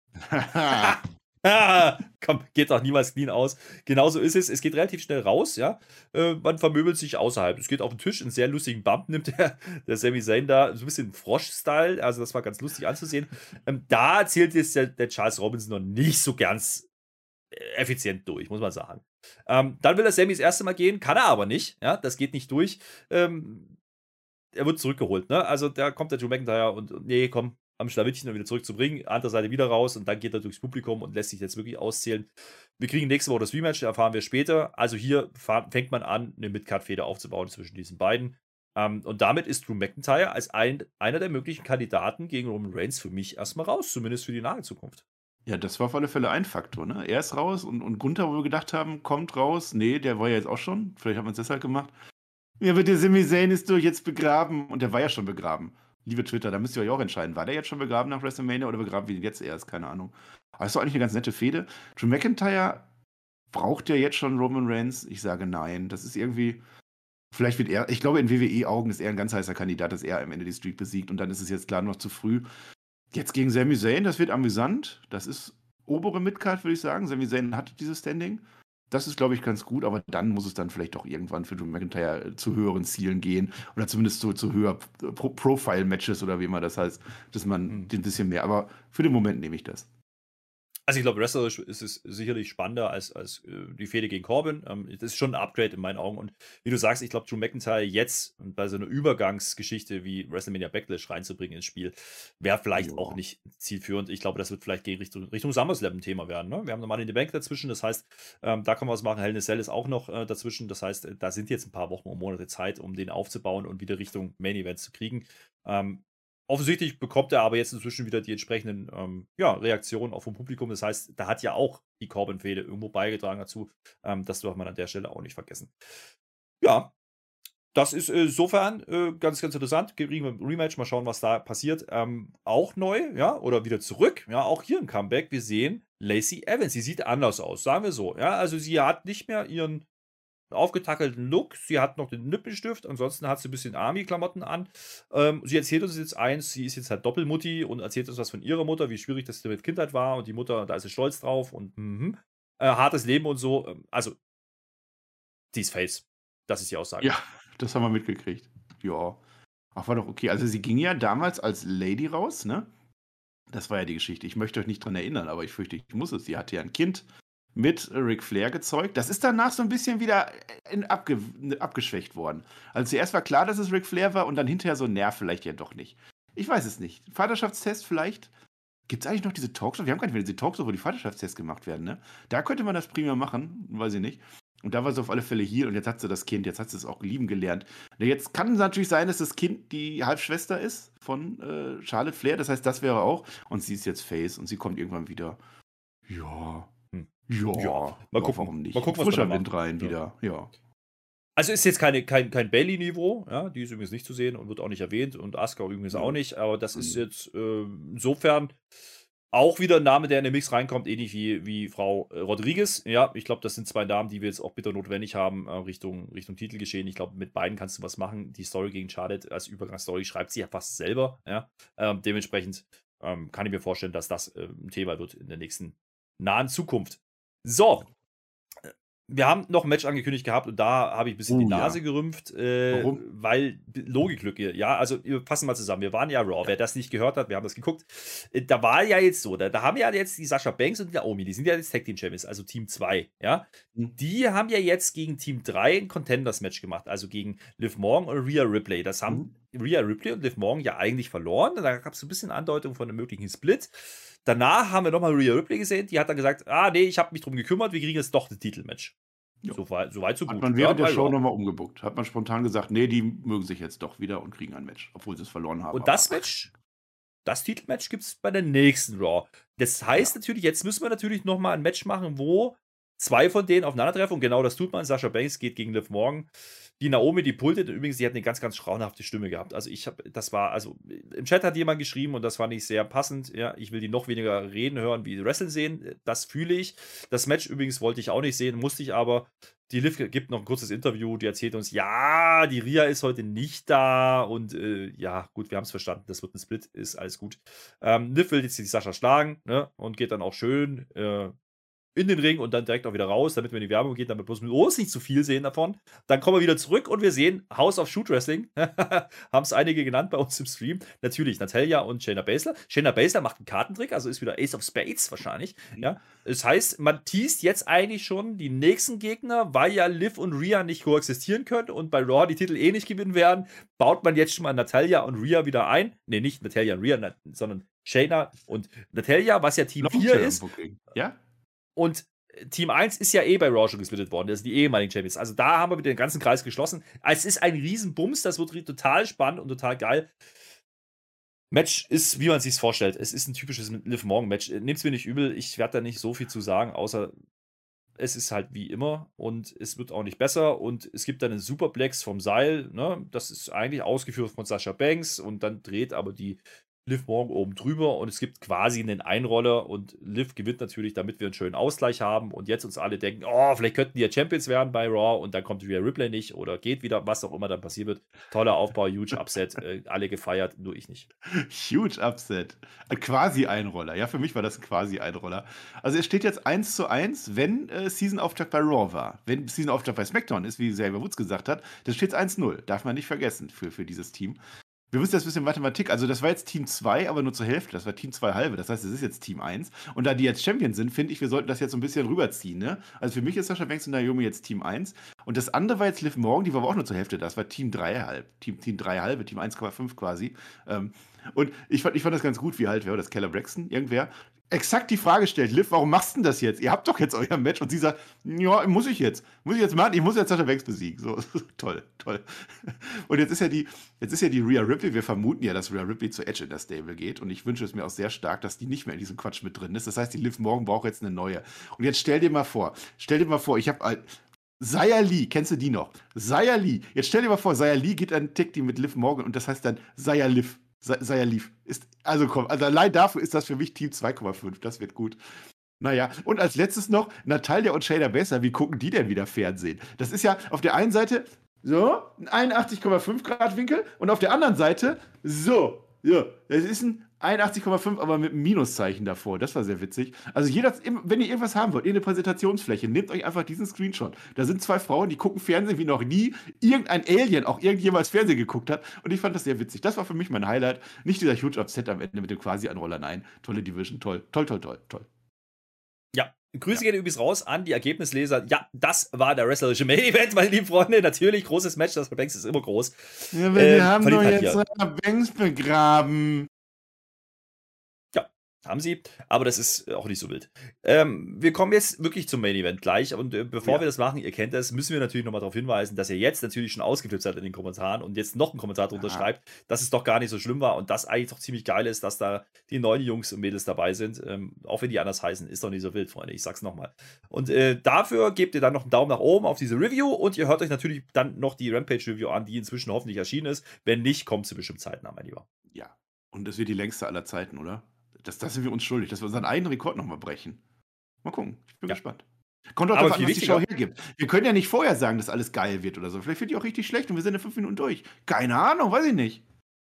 ah, komm, geht doch niemals clean aus. Genauso ist es. Es geht relativ schnell raus, ja. Äh, man vermöbelt sich außerhalb. Es geht auf den Tisch, einen sehr lustigen Bump nimmt der, der Sami Zayn da, so ein bisschen Frosch-Style. Also, das war ganz lustig anzusehen. Ähm, da erzählt jetzt der, der Charles Robinson noch nicht so ganz äh, effizient durch, muss man sagen. Ähm, dann will er Sami das erste Mal gehen, kann er aber nicht. Ja, das geht nicht durch. Ähm, er wird zurückgeholt, ne? Also, da kommt der Drew McIntyre und, und nee, komm, am Schlawittchen und wieder zurückzubringen, andere Seite wieder raus und dann geht er durchs Publikum und lässt sich jetzt wirklich auszählen. Wir kriegen nächste Woche das Rematch, da erfahren wir später. Also hier fängt man an, eine Midcard-Feder aufzubauen zwischen diesen beiden. Ähm, und damit ist Drew McIntyre als ein, einer der möglichen Kandidaten gegen Roman Reigns für mich erstmal raus, zumindest für die nahe Zukunft.
Ja, das war auf alle Fälle ein Faktor, ne? Er ist raus und, und Gunther, wo wir gedacht haben, kommt raus. Nee, der war ja jetzt auch schon. Vielleicht haben wir es deshalb gemacht. Ja, aber der Sami Zayn ist doch jetzt begraben. Und der war ja schon begraben. Liebe Twitter, da müsst ihr euch auch entscheiden. War der jetzt schon begraben nach WrestleMania oder begraben wir ihn jetzt erst? Keine Ahnung. Aber ist doch eigentlich eine ganz nette Fehde. Drew McIntyre braucht ja jetzt schon Roman Reigns? Ich sage nein. Das ist irgendwie. Vielleicht wird er. Ich glaube, in W W E-Augen ist er ein ganz heißer Kandidat, dass er am Ende die Streak besiegt. Und dann ist es jetzt klar noch zu früh. Jetzt gegen Sami Zayn, das wird amüsant. Das ist obere Midcard, würde ich sagen. Sami Zayn hat dieses Standing. Das ist, glaube ich, ganz gut, aber dann muss es dann vielleicht auch irgendwann für Drew McIntyre zu höheren Zielen gehen oder zumindest zu, zu höher Pro Profile-Matches oder wie immer das heißt, dass man
Mhm.
ein bisschen mehr, aber für den Moment nehme ich das.
Also ich glaube, wrestlerisch ist es sicherlich spannender als, als äh, die Fehde gegen Corbin. Ähm, das ist schon ein Upgrade in meinen Augen. Und wie du sagst, ich glaube, Drew McIntyre jetzt bei so einer Übergangsgeschichte wie WrestleMania Backlash reinzubringen ins Spiel, wäre vielleicht
Ja.
auch nicht zielführend. Ich glaube, das wird vielleicht gegen Richtung, Richtung SummerSlam ein Thema werden. Ne? Wir haben nochmal in die Bank dazwischen. Das heißt, ähm, da kann man was machen. Hell in a Cell ist auch noch äh, dazwischen. Das heißt, äh, da sind jetzt ein paar Wochen und Monate Zeit, um den aufzubauen und wieder Richtung Main Event zu kriegen. Ähm, offensichtlich bekommt er aber jetzt inzwischen wieder die entsprechenden ähm, ja, Reaktionen auch vom Publikum. Das heißt, da hat ja auch die Corbin-Fehde irgendwo beigetragen dazu. Ähm, das darf man an der Stelle auch nicht vergessen. Ja, das ist insofern äh, ganz, ganz interessant. Rematch, mal schauen, was da passiert. Ähm, auch neu, ja, oder wieder zurück. Ja, auch hier ein Comeback. Wir sehen Lacey Evans. Sie sieht anders aus, sagen wir so. Ja, also sie hat nicht mehr ihren aufgetackelten Look. Sie hat noch den Lippenstift. Ansonsten hat sie ein bisschen Army-Klamotten an. Ähm, sie erzählt uns jetzt eins. Sie ist jetzt halt Doppelmutti und erzählt uns was von ihrer Mutter, wie schwierig das mit Kindheit war. Und die Mutter, da ist sie stolz drauf. Und mhm. äh, hartes Leben und so. Also, die ist Face. Das ist die Aussage.
Ja, das haben wir mitgekriegt. Ja. Ach, war doch okay. Also sie ging ja damals als Lady raus, ne? Das war ja die Geschichte. Ich möchte euch nicht dran erinnern, aber ich fürchte, ich muss es. Sie hatte ja ein Kind mit Ric Flair gezeugt. Das ist danach so ein bisschen wieder in abge abgeschwächt worden. Also zuerst war klar, dass es Ric Flair war und dann hinterher so, nerv vielleicht ja doch nicht. Ich weiß es nicht. Vaterschaftstest vielleicht? Gibt es eigentlich noch diese Talkshow? Wir haben gar nicht mehr diese Talkshow, wo die Vaterschaftstests gemacht werden, ne? Da könnte man das prima machen, weiß ich nicht. Und da war sie auf alle Fälle hier und jetzt hat sie das Kind, jetzt hat sie es auch lieben gelernt. Jetzt kann es natürlich sein, dass das Kind die Halbschwester ist von äh, Charlotte Flair, das heißt, das wäre auch. Und sie ist jetzt Face und sie kommt irgendwann wieder. Ja.
Hm.
Ja.
Ja. Mal gucken.
Warum nicht?
Mal gucken, was
Frischer
wir da
Wind
machen.
rein
Ja.
wieder. Ja.
Also ist jetzt keine, kein, kein Bailey-Niveau, ja, die ist übrigens nicht zu sehen und wird auch nicht erwähnt und Asuka übrigens
Ja.
auch nicht, aber das ist
Mhm.
jetzt äh, insofern auch wieder ein Name, der in den Mix reinkommt, ähnlich wie, wie Frau äh, Rodriguez. Ja, ich glaube, das sind zwei Namen, die wir jetzt auch bitter notwendig haben, äh, Richtung, Richtung Titelgeschehen. Ich glaube, mit beiden kannst du was machen. Die Story gegen Charlotte als Übergangsstory schreibt sie ja fast selber. Ja. Ähm, dementsprechend ähm, kann ich mir vorstellen, dass das äh, ein Thema wird in der nächsten nahen Zukunft. So. Wir haben noch ein Match angekündigt gehabt und da habe ich ein bisschen
Oh,
die Nase
ja.
gerümpft, äh,
Warum?
weil Logiklücke, ja, also wir fassen mal zusammen, wir waren ja Raw, wer das nicht gehört hat, wir haben das geguckt, äh, da war ja jetzt so, da, da haben ja jetzt die Sasha Banks und die Naomi, die sind ja jetzt Tag Team Champions, also Team zwei, ja,
Mhm.
die haben ja jetzt gegen Team drei ein Contenders-Match gemacht, also gegen Liv Morgan und Rhea Ripley, das haben Rhea Ripley und Liv Morgan ja eigentlich verloren, da gab es ein bisschen Andeutung von einem möglichen Split. Danach haben wir nochmal Rhea Ripley gesehen, die hat dann gesagt, ah nee, ich habe mich drum gekümmert, wir kriegen jetzt doch das Titelmatch.
Ja.
So weit, so weit, so
Hat
gut.
man während
Ja,
der
bei
Show
Raw.
nochmal umgebuckt. Hat man spontan gesagt, nee, die mögen sich jetzt doch wieder und kriegen ein Match, obwohl sie es verloren haben.
Und das
aber-
Match, das Titelmatch gibt es bei der nächsten Raw. Das heißt natürlich, jetzt müssen wir natürlich nochmal ein Match machen, wo zwei von denen aufeinandertreffen. Und genau das tut man. Sasha Banks geht gegen Liv Morgan. Die Naomi, die pultet. Und übrigens, die hat eine ganz, ganz schrauenhafte Stimme gehabt. Also ich habe, das war, also im Chat hat jemand geschrieben und das fand ich sehr passend. Ja, ich will die noch weniger reden hören, wie Wrestling sehen. Das fühle ich. Das Match übrigens wollte ich auch nicht sehen, musste ich aber. Die Liv gibt noch ein kurzes Interview, die erzählt uns, ja, die Rhea ist heute nicht da und äh, ja, gut, wir haben es verstanden, das wird ein Split, ist alles gut. Ähm, Liv will jetzt die Sascha schlagen, ne, und geht dann auch schön äh, in den Ring und dann direkt auch wieder raus, damit wir in die Werbung gehen, damit bloß mit uns nicht zu viel sehen davon. Dann kommen wir wieder zurück und wir sehen House of Shoot Wrestling. Haben es einige genannt bei uns im Stream. Natürlich Natalia und Shayna Baszler. Shayna Baszler macht einen Kartentrick, also ist wieder Ace of Spades wahrscheinlich. Ja. Das heißt, man teast jetzt eigentlich schon die nächsten Gegner, weil ja Liv und Rhea nicht koexistieren können und bei Raw die Titel eh nicht gewinnen werden, baut man jetzt schon mal Natalia und Rhea wieder ein. Ne, nicht Natalia und Rhea, sondern Shayna und Natalia, was ja Team vier ist.
Booking. Ja?
Und Team eins ist ja eh bei Raw schon gesplittet worden. Das sind die ehemaligen Champions. Also da haben wir wieder den ganzen Kreis geschlossen. Es ist ein Riesenbums. Das wird total spannend und total geil. Match ist, wie man es sich vorstellt. Es ist ein typisches Liv Morgan-Match. Nehmt es mir nicht übel. Ich werde da nicht so viel zu sagen, außer es ist halt wie immer und es wird auch nicht besser. Und es gibt dann einen Superplex vom Seil. Ne? Das ist eigentlich ausgeführt von Sasha Banks und dann dreht aber die Liv Morgan oben drüber und es gibt quasi einen Einroller und Liv gewinnt natürlich, damit wir einen schönen Ausgleich haben und jetzt uns alle denken, oh, vielleicht könnten die ja Champions werden bei Raw und dann kommt Rhea Ripley nicht oder geht wieder, was auch immer dann passiert wird. Toller Aufbau, huge Upset, äh, alle gefeiert, nur ich nicht.
Huge Upset. Ein Quasi-Einroller. Ja, für mich war das ein Quasi-Einroller. Also es steht jetzt eins zu eins, wenn äh, Season-Auftakt bei Raw war. Wenn Season-Auftakt bei SmackDown ist, wie Xavier Woods gesagt hat, dann steht es eins null. Darf man nicht vergessen für, für dieses Team. Wir wissen jetzt ein bisschen Mathematik. Also, das war jetzt Team zwei, aber nur zur Hälfte. Das war Team zwei halbe. Das heißt, es ist jetzt Team eins. Und da die jetzt Champions sind, finde ich, wir sollten das jetzt so ein bisschen rüberziehen. Ne? Also, für mich ist Sasha Banks und Naomi jetzt Team eins. Und das andere war jetzt Liv Morgan, die war aber auch nur zur Hälfte. Das war Team drei halb. Team, Team drei halbe, Team eins Komma fünf quasi. Ähm, und ich fand, ich fand das ganz gut, wie halt, wer war das? Keller Braxton? Irgendwer. exakt die Frage stellt, Liv, warum machst du denn das jetzt? Ihr habt doch jetzt euer Match. Und sie sagt, ja, muss ich jetzt. Muss ich jetzt machen? Ich muss jetzt Sasha Banks besiegen. So, toll, toll. Und jetzt ist ja die, jetzt ist ja die Rhea Ripley, wir vermuten ja, dass Rhea Ripley zu Edge in das Stable geht. Und ich wünsche es mir auch sehr stark, dass die nicht mehr in diesem Quatsch mit drin ist. Das heißt, die Liv Morgan braucht jetzt eine neue. Und jetzt stell dir mal vor, stell dir mal vor, ich habe Xia Li, kennst du die noch? Xia Li. Jetzt stell dir mal vor, Xia Li geht an Tick die mit Liv Morgan und das heißt dann Xia Liv. Xia Li. Ist, also komm, also allein dafür ist das für mich Team zwei Komma fünf. Das wird gut. Naja, und als letztes noch Natalya und Shayna Baszler. Wie gucken die denn wieder Fernsehen? Das ist ja auf der einen Seite so ein einundachtzig Komma fünf Grad Winkel und auf der anderen Seite so. Ja, das ist ein einundachtzig Komma fünf, aber mit einem Minuszeichen davor. Das war sehr witzig. Also jeder, wenn ihr irgendwas haben wollt, irgendeine Präsentationsfläche, nehmt euch einfach diesen Screenshot. Da sind zwei Frauen, die gucken Fernsehen wie noch nie irgendein Alien auch irgendjemals Fernsehen geguckt hat. Und ich fand das sehr witzig. Das war für mich mein Highlight. Nicht dieser Huge Upset am Ende mit dem Quasi-Anroller. Nein, tolle Division, toll, toll, toll, toll, toll.
Ja, Grüße ja. gehen übrigens raus an die Ergebnisleser. Ja, das war der wrestlerische Main Event, meine lieben Freunde. Natürlich, großes Match, das Banks ist immer groß.
Ja, aber äh, wir haben doch halt jetzt Banks begraben.
Haben sie, aber das ist auch nicht so wild. Ähm, wir kommen jetzt wirklich zum Main Event gleich und äh, bevor ja. wir das machen, ihr kennt das, müssen wir natürlich nochmal darauf hinweisen, dass ihr jetzt natürlich schon ausgeflippt seid in den Kommentaren und jetzt noch einen Kommentar drunter ja. schreibt, dass es doch gar nicht so schlimm war und das eigentlich doch ziemlich geil ist, dass da die neuen Jungs und Mädels dabei sind, ähm, auch wenn die anders heißen, ist doch nicht so wild, Freunde, ich sag's nochmal. Und äh, dafür gebt ihr dann noch einen Daumen nach oben auf diese Review und ihr hört euch natürlich dann noch die Rampage-Review an, die inzwischen hoffentlich erschienen ist. Wenn nicht, kommt sie bestimmt zeitnah, mein Lieber.
Ja, und das wird die längste aller Zeiten, oder? Das, das sind wir uns schuldig, dass wir unseren eigenen Rekord nochmal brechen. Mal gucken, ich bin ja. gespannt. Kommt auch darauf an, was die Show hergibt. Wir können ja nicht vorher sagen, dass alles geil wird oder so. Vielleicht wird die auch richtig schlecht und wir sind in fünf Minuten durch. Keine Ahnung, weiß ich nicht.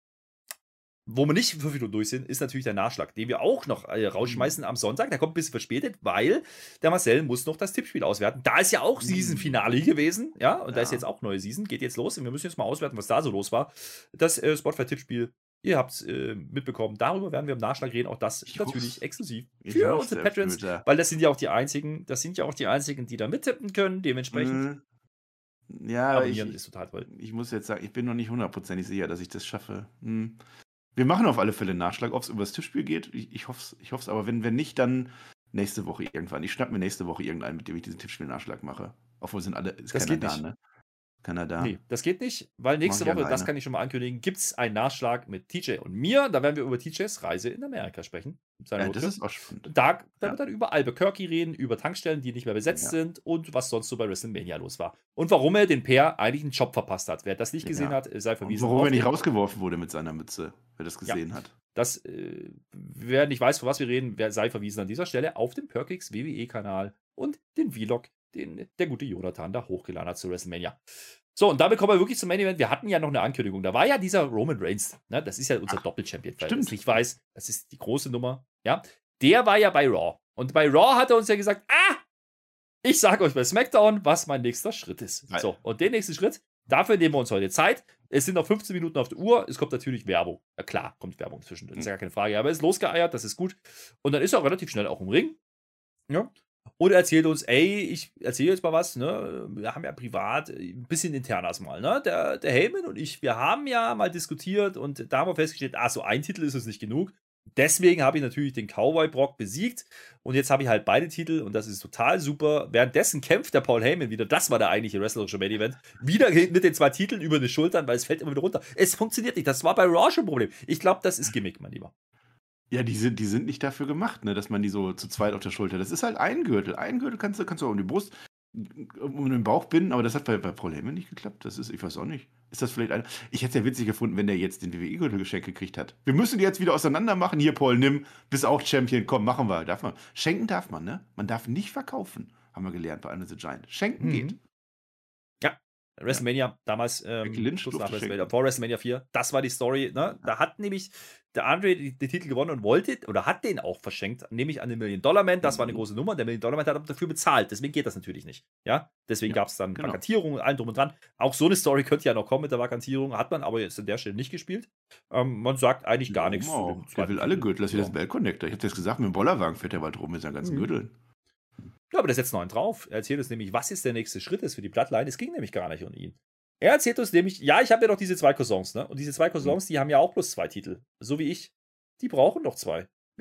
Wo wir nicht fünf Minuten durch sind, ist natürlich der Nachschlag, den wir auch noch äh, rausschmeißen am Sonntag. Der kommt ein bisschen verspätet, weil der Marcel muss noch das Tippspiel auswerten. Da ist ja auch Season-Finale gewesen, ja, und ja. da ist jetzt auch neue Season, geht jetzt los und wir müssen jetzt mal auswerten, was da so los war. Das äh, Spotify-Tippspiel, ihr habt es äh, mitbekommen. Darüber werden wir im Nachschlag reden. Auch das ist natürlich exklusiv für unsere Patrons, weil das sind ja auch die einzigen, das sind ja auch die einzigen, die da mittippen können. Dementsprechend.
Mhm. Ja, ich, ist total toll. Ich muss jetzt sagen, ich bin noch nicht hundertprozentig sicher, dass ich das schaffe. Hm. Wir machen auf alle Fälle einen Nachschlag, ob es über das Tippspiel geht. Ich, ich hoffe es, ich hoff's, aber wenn, wenn nicht, dann nächste Woche irgendwann. Ich schnapp mir nächste Woche irgendeinen, mit dem ich diesen Tippspiel-Nachschlag mache. Obwohl sind alle, ist
das
keiner
geht
da,
nicht.
ne? Keiner da.
Nee, das geht nicht, weil nächste Woche, das kann ich schon mal ankündigen, gibt es einen Nachschlag mit T J und mir. Da werden wir über T Js Reise in Amerika sprechen.
Ja, das ist auch spannend.
Da werden ja. wir dann über Albuquerque reden, über Tankstellen, die nicht mehr besetzt ja. sind und was sonst so bei WrestleMania los war. Und warum er den Peer eigentlich einen Job verpasst hat. Wer das nicht gesehen ja. hat, sei verwiesen.
Und warum er nicht rausgeworfen wurde mit seiner Mütze, wer das gesehen ja. hat.
Das, äh, wer nicht weiß, von was wir reden, wer sei verwiesen an dieser Stelle auf dem Perkix W W E-Kanal und den Vlog, den der gute Jonathan da hochgeladen hat zu WrestleMania. So, und damit kommen wir wirklich zum Main Event. Wir hatten ja noch eine Ankündigung. Da war ja dieser Roman Reigns, ne? Das ist ja unser Doppel-Champion. Wer das nicht weiß, das ist die große Nummer. Ja, der war ja bei Raw. Und bei Raw hat er uns ja gesagt, ah, ich sage euch bei SmackDown, was mein nächster Schritt ist. Nein. So, und den nächsten Schritt, dafür nehmen wir uns heute Zeit. Es sind noch fünfzehn Minuten auf der Uhr. Es kommt natürlich Werbung. Ja, klar, kommt Werbung zwischendurch. Das ist ja gar keine Frage. Aber er ist losgeeiert, das ist gut. Und dann ist er auch relativ schnell auch im Ring. Ja. Und er erzählt uns, ey, ich erzähle jetzt mal was, ne? Wir haben ja privat ein bisschen internas mal, ne? Der, der Heyman und ich, wir haben ja mal diskutiert und da haben wir festgestellt, ah, so ein Titel ist es nicht genug. Deswegen habe ich natürlich den Cowboy Brock besiegt und jetzt habe ich halt beide Titel und das ist total super. Währenddessen kämpft der Paul Heyman wieder, das war der eigentliche wrestlerische Main Event, wieder mit den zwei Titeln über die Schultern, weil es fällt immer wieder runter. Es funktioniert nicht, das war bei Raw schon ein Problem. Ich glaube, das ist Gimmick, mein Lieber.
Ja, die sind, die sind nicht dafür gemacht, ne, dass man die so zu zweit auf der Schulter. Das ist halt ein Gürtel. Ein Gürtel kannst du, kannst du auch um die Brust, um den Bauch binden, aber das hat bei, bei Paul Heyman nicht geklappt. Das ist, ich weiß auch nicht. Ist das vielleicht ein. Ich hätte es ja witzig gefunden, wenn der jetzt den W W E-Gürtel geschenkt gekriegt hat. Wir müssen die jetzt wieder auseinander machen. Hier, Paul, nimm, bist auch Champion. Komm, machen wir. Darf man. Schenken darf man, ne? Man darf nicht verkaufen, haben wir gelernt bei Under the Giant. Schenken mhm. geht.
Ja. WrestleMania, ja. damals, ähm,
Lynch
kurz nach WrestleMania, vor WrestleMania vier, das war die Story, ne? Da hat nämlich der Andre den Titel gewonnen und wollte, oder hat den auch verschenkt, nämlich an den Million-Dollar-Man, das war eine große Nummer, der Million-Dollar-Man hat aber dafür bezahlt, deswegen geht das natürlich nicht, ja? Deswegen ja, gab es dann genau. Vakantierung und allem drum und dran. Auch so eine Story könnte ja noch kommen mit der Vakantierung, hat man aber jetzt an der Stelle nicht gespielt. Ähm, man sagt eigentlich gar ja, nichts.
Wow. Der will alle Gürtel, das ist wie das Bell Connector. Ich hab's jetzt gesagt, mit dem Bollerwagen fährt der bald rum mit seinen ganzen mhm. Gürteln.
Ja, aber der setzt noch einen drauf. Er erzählt uns nämlich, was jetzt der nächste Schritt ist für die Bloodline. Es ging nämlich gar nicht um ihn. Er erzählt uns nämlich, ja, ich habe ja noch diese zwei Cousins, ne? Und diese zwei Cousins, die haben ja auch bloß zwei Titel. So wie ich. Die brauchen noch zwei. Ja.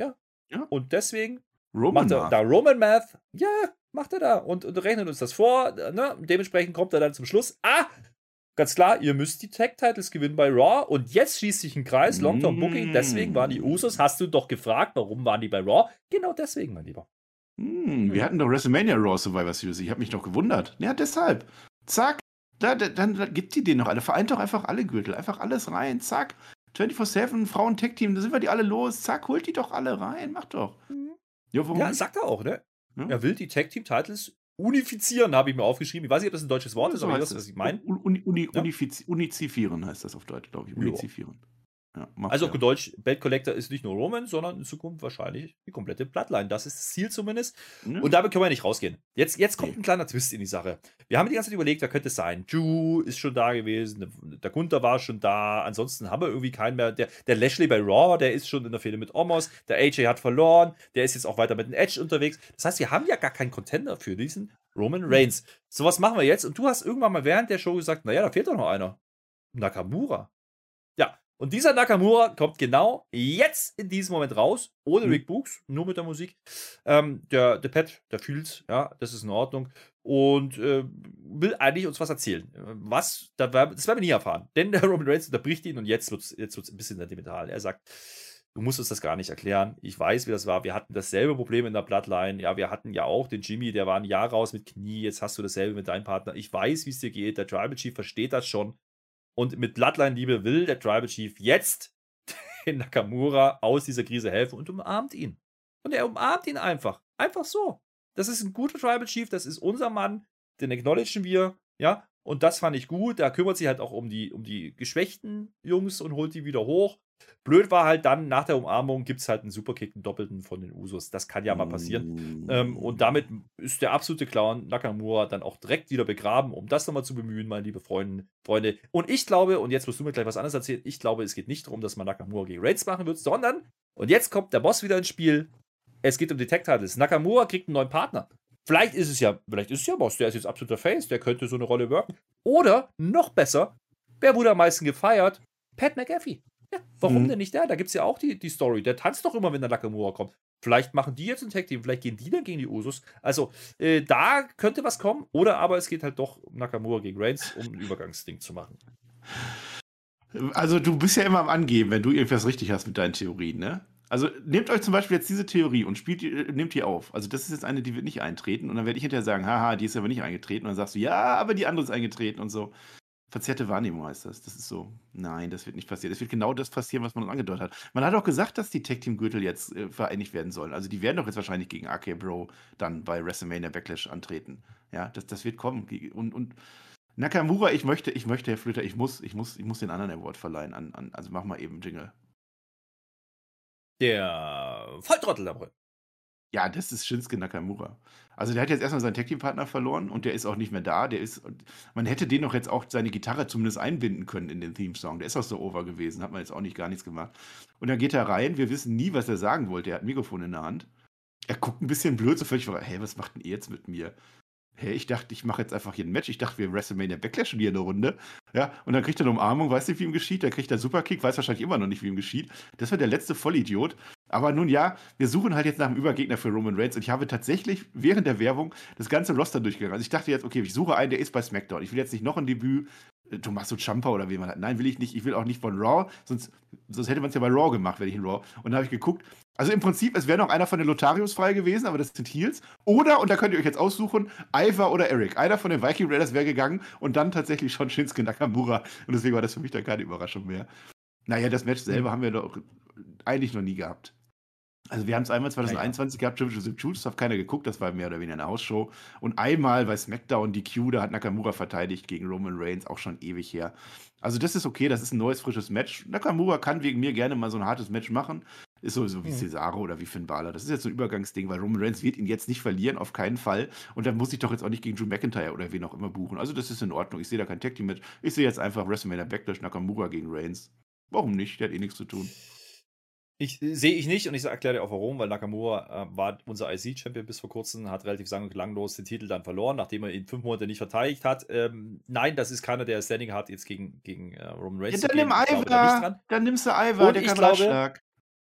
Ja. Und deswegen
Roman
macht er
Math.
da Roman Math. Ja, macht er da. Und, und rechnet uns das vor. Ne? Dementsprechend kommt er dann zum Schluss. Ah, ganz klar, ihr müsst die Tag-Titles gewinnen bei Raw. Und jetzt schließt sich ein Kreis. Long-Term Booking. Deswegen waren die Usos. Hast du doch gefragt, warum waren die bei Raw? Genau deswegen, mein Lieber.
Hm, wir hatten doch WrestleMania Raw Survivor Series. Ich habe mich doch gewundert. Ja, deshalb. Zack. Da, da, dann da gibt die denen noch alle. Vereint doch einfach alle Gürtel. Einfach alles rein. Zack. vierundzwanzig sieben, Frauen-Tech-Team. Da sind wir die alle los. Zack, holt die doch alle rein. Mach doch.
Ja, warum ja sagt er auch, ne? Ja. Er will die Tag-Team-Titles unifizieren, habe ich mir aufgeschrieben. Ich weiß nicht, ob das ein deutsches Wort ja, so ist, aber ich weiß, was ich meine.
Uni, uni, ja? Unizifieren heißt das auf Deutsch, glaube ich. Unizifieren.
Ja, also auf Deutsch, Belt Collector ist nicht nur Roman, sondern in Zukunft wahrscheinlich die komplette Bloodline. Das ist das Ziel zumindest. Ja. Und damit können wir nicht rausgehen. Jetzt, jetzt kommt ein kleiner Twist in die Sache. Wir haben die ganze Zeit überlegt, wer könnte es sein. Drew ist schon da gewesen, der Gunther war schon da. Ansonsten haben wir irgendwie keinen mehr. Der, der Lashley bei Raw, der ist schon in der Fehde mit Omos. Der A J hat verloren. Der ist jetzt auch weiter mit dem Edge unterwegs. Das heißt, wir haben ja gar keinen Contender für diesen Roman Reigns. So was machen wir jetzt. Und du hast irgendwann mal während der Show gesagt, naja, da fehlt doch noch einer. Nakamura. Ja. Und dieser Nakamura kommt genau jetzt in diesem Moment raus, ohne Rick Books, nur mit der Musik. Ähm, der, der Pat, der fühlt's, ja, das ist in Ordnung. Und äh, will eigentlich uns was erzählen. Was, das werden wir nie erfahren. Denn der Roman Reigns unterbricht ihn und jetzt wird es jetzt wird's ein bisschen sentimental. Er sagt, du musst uns das gar nicht erklären. Ich weiß, wie das war. Wir hatten dasselbe Problem in der Bloodline. Ja, wir hatten ja auch den Jimmy, der war ein Jahr raus mit Knie. Jetzt hast du dasselbe mit deinem Partner. Ich weiß, wie es dir geht. Der Tribal Chief versteht das schon. Und mit Bloodline-Liebe will der Tribal Chief jetzt den Nakamura aus dieser Krise helfen und umarmt ihn. Und er umarmt ihn einfach. Einfach so. Das ist ein guter Tribal Chief, das ist unser Mann, den acknowledgen wir, ja. Und das fand ich gut. Da kümmert sich halt auch um die, um die geschwächten Jungs und holt die wieder hoch. Blöd war halt dann, nach der Umarmung gibt es halt einen Superkick, einen Doppelten von den Usos. Das kann ja mal passieren. Mm. Ähm, und damit ist der absolute Clown Nakamura dann auch direkt wieder begraben, um das nochmal zu bemühen, meine liebe Freunde. Freunde. Und ich glaube, und jetzt musst du mir gleich was anderes erzählen, ich glaube, es geht nicht darum, dass man Nakamura gegen Reigns machen wird, sondern, und jetzt kommt der Boss wieder ins Spiel, es geht um die Tag-Titles. Nakamura kriegt einen neuen Partner. Vielleicht ist es ja, vielleicht ist es ja Boss, der ist jetzt absoluter Face, der könnte so eine Rolle wirken. Oder, noch besser, wer wurde am meisten gefeiert? Pat McAfee. Ja, warum mhm. denn nicht der? Da gibt es ja auch die, die Story. Der tanzt doch immer, wenn der Nakamura kommt. Vielleicht machen die jetzt ein Tag-Team, vielleicht gehen die dann gegen die Usos. Also, äh, da könnte was kommen. Oder aber es geht halt doch um Nakamura gegen Reigns, um ein Übergangsding zu machen.
Also, du bist ja immer am Angeben, wenn du irgendwas richtig hast mit deinen Theorien, ne? Also, nehmt euch zum Beispiel jetzt diese Theorie und spielt die, nehmt die auf. Also, das ist jetzt eine, die wird nicht eintreten. Und dann werde ich hinterher sagen, haha, die ist aber nicht eingetreten. Und dann sagst du, ja, aber die andere ist eingetreten und so. Verzerrte Wahrnehmung heißt das. Das ist so, nein, das wird nicht passieren. Es wird genau das passieren, was man uns angedeutet hat. Man hat auch gesagt, dass die Tag-Team-Gürtel jetzt äh, vereinigt werden sollen. Also die werden doch jetzt wahrscheinlich gegen R K Bro dann bei WrestleMania Backlash antreten. Ja, das, das wird kommen. Und, und Nakamura, ich möchte, ich möchte, Herr Flöter, ich muss, ich muss, ich muss den anderen Award verleihen. An, an, also mach mal eben Jingle.
Der Volltrottel da wohl.
Ja, das ist Shinsuke Nakamura. Also der hat jetzt erstmal seinen Tag-Team-Partner verloren und der ist auch nicht mehr da. Der ist, man hätte den doch jetzt auch seine Gitarre zumindest einbinden können in den Theme-Song. Der ist auch so over gewesen, hat man jetzt auch nicht gar nichts gemacht. Und dann geht er rein, wir wissen nie, was er sagen wollte. Er hat ein Mikrofon in der Hand. Er guckt ein bisschen blöd, so völlig, hey, was macht denn ihr jetzt mit mir? Hey, ich dachte, ich mache jetzt einfach hier ein Match. Ich dachte, wir WrestleMania Backlash hier eine Runde. Ja, und dann kriegt er eine Umarmung, weiß nicht, wie ihm geschieht. Dann kriegt er Superkick, weiß wahrscheinlich immer noch nicht, wie ihm geschieht. Das war der letzte Vollidiot. Aber nun ja, wir suchen halt jetzt nach einem Übergegner für Roman Reigns. Und ich habe tatsächlich während der Werbung das ganze Roster durchgegangen. Also ich dachte jetzt, okay, ich suche einen, der ist bei SmackDown. Ich will jetzt nicht noch ein Debüt. Tommaso Ciampa oder wie man hat. Nein, will ich nicht. Ich will auch nicht von Raw. Sonst, sonst hätte man es ja bei Raw gemacht, wenn ich in Raw. Und da habe ich geguckt. Also im Prinzip, es wäre noch einer von den Lotarios frei gewesen, aber das sind Heels. Oder, und da könnt ihr euch jetzt aussuchen, Ivar oder Eric. Einer von den Viking Raiders wäre gegangen und dann tatsächlich schon Shinsuke Nakamura. Und deswegen war das für mich dann keine Überraschung mehr. Naja, das Match selber haben wir doch eigentlich noch nie gehabt. Also wir haben es einmal zwanzig einundzwanzig ja, ja. gehabt, Championship Juice, das hat keiner geguckt, das war mehr oder weniger eine Hausshow. Und einmal bei SmackDown die Q, da hat Nakamura verteidigt gegen Roman Reigns, auch schon ewig her. Also das ist okay, das ist ein neues, frisches Match. Nakamura kann wegen mir gerne mal so ein hartes Match machen. Ist sowieso wie Cesaro oder wie Finn Balor. Das ist jetzt so ein Übergangsding, weil Roman Reigns wird ihn jetzt nicht verlieren, auf keinen Fall. Und dann muss ich doch jetzt auch nicht gegen Drew McIntyre oder wen auch immer buchen. Also das ist in Ordnung. Ich sehe da kein Tag-Team-Match. Ich sehe jetzt einfach WrestleMania Backlash, Nakamura gegen Reigns. Warum nicht? Der hat eh nichts zu tun.
Ich sehe ich nicht und ich erkläre dir auch warum, weil Nakamura äh, war unser I C-Champion bis vor kurzem, hat relativ sang- und klanglos den Titel dann verloren, nachdem er ihn fünf Monate nicht verteidigt hat. Ähm, nein, das ist keiner, der Standing hat, jetzt gegen, gegen äh, Roman Reigns.
Ja, dann nimm Ivar, dann nimmst du Ivar, der kann Ratschlag.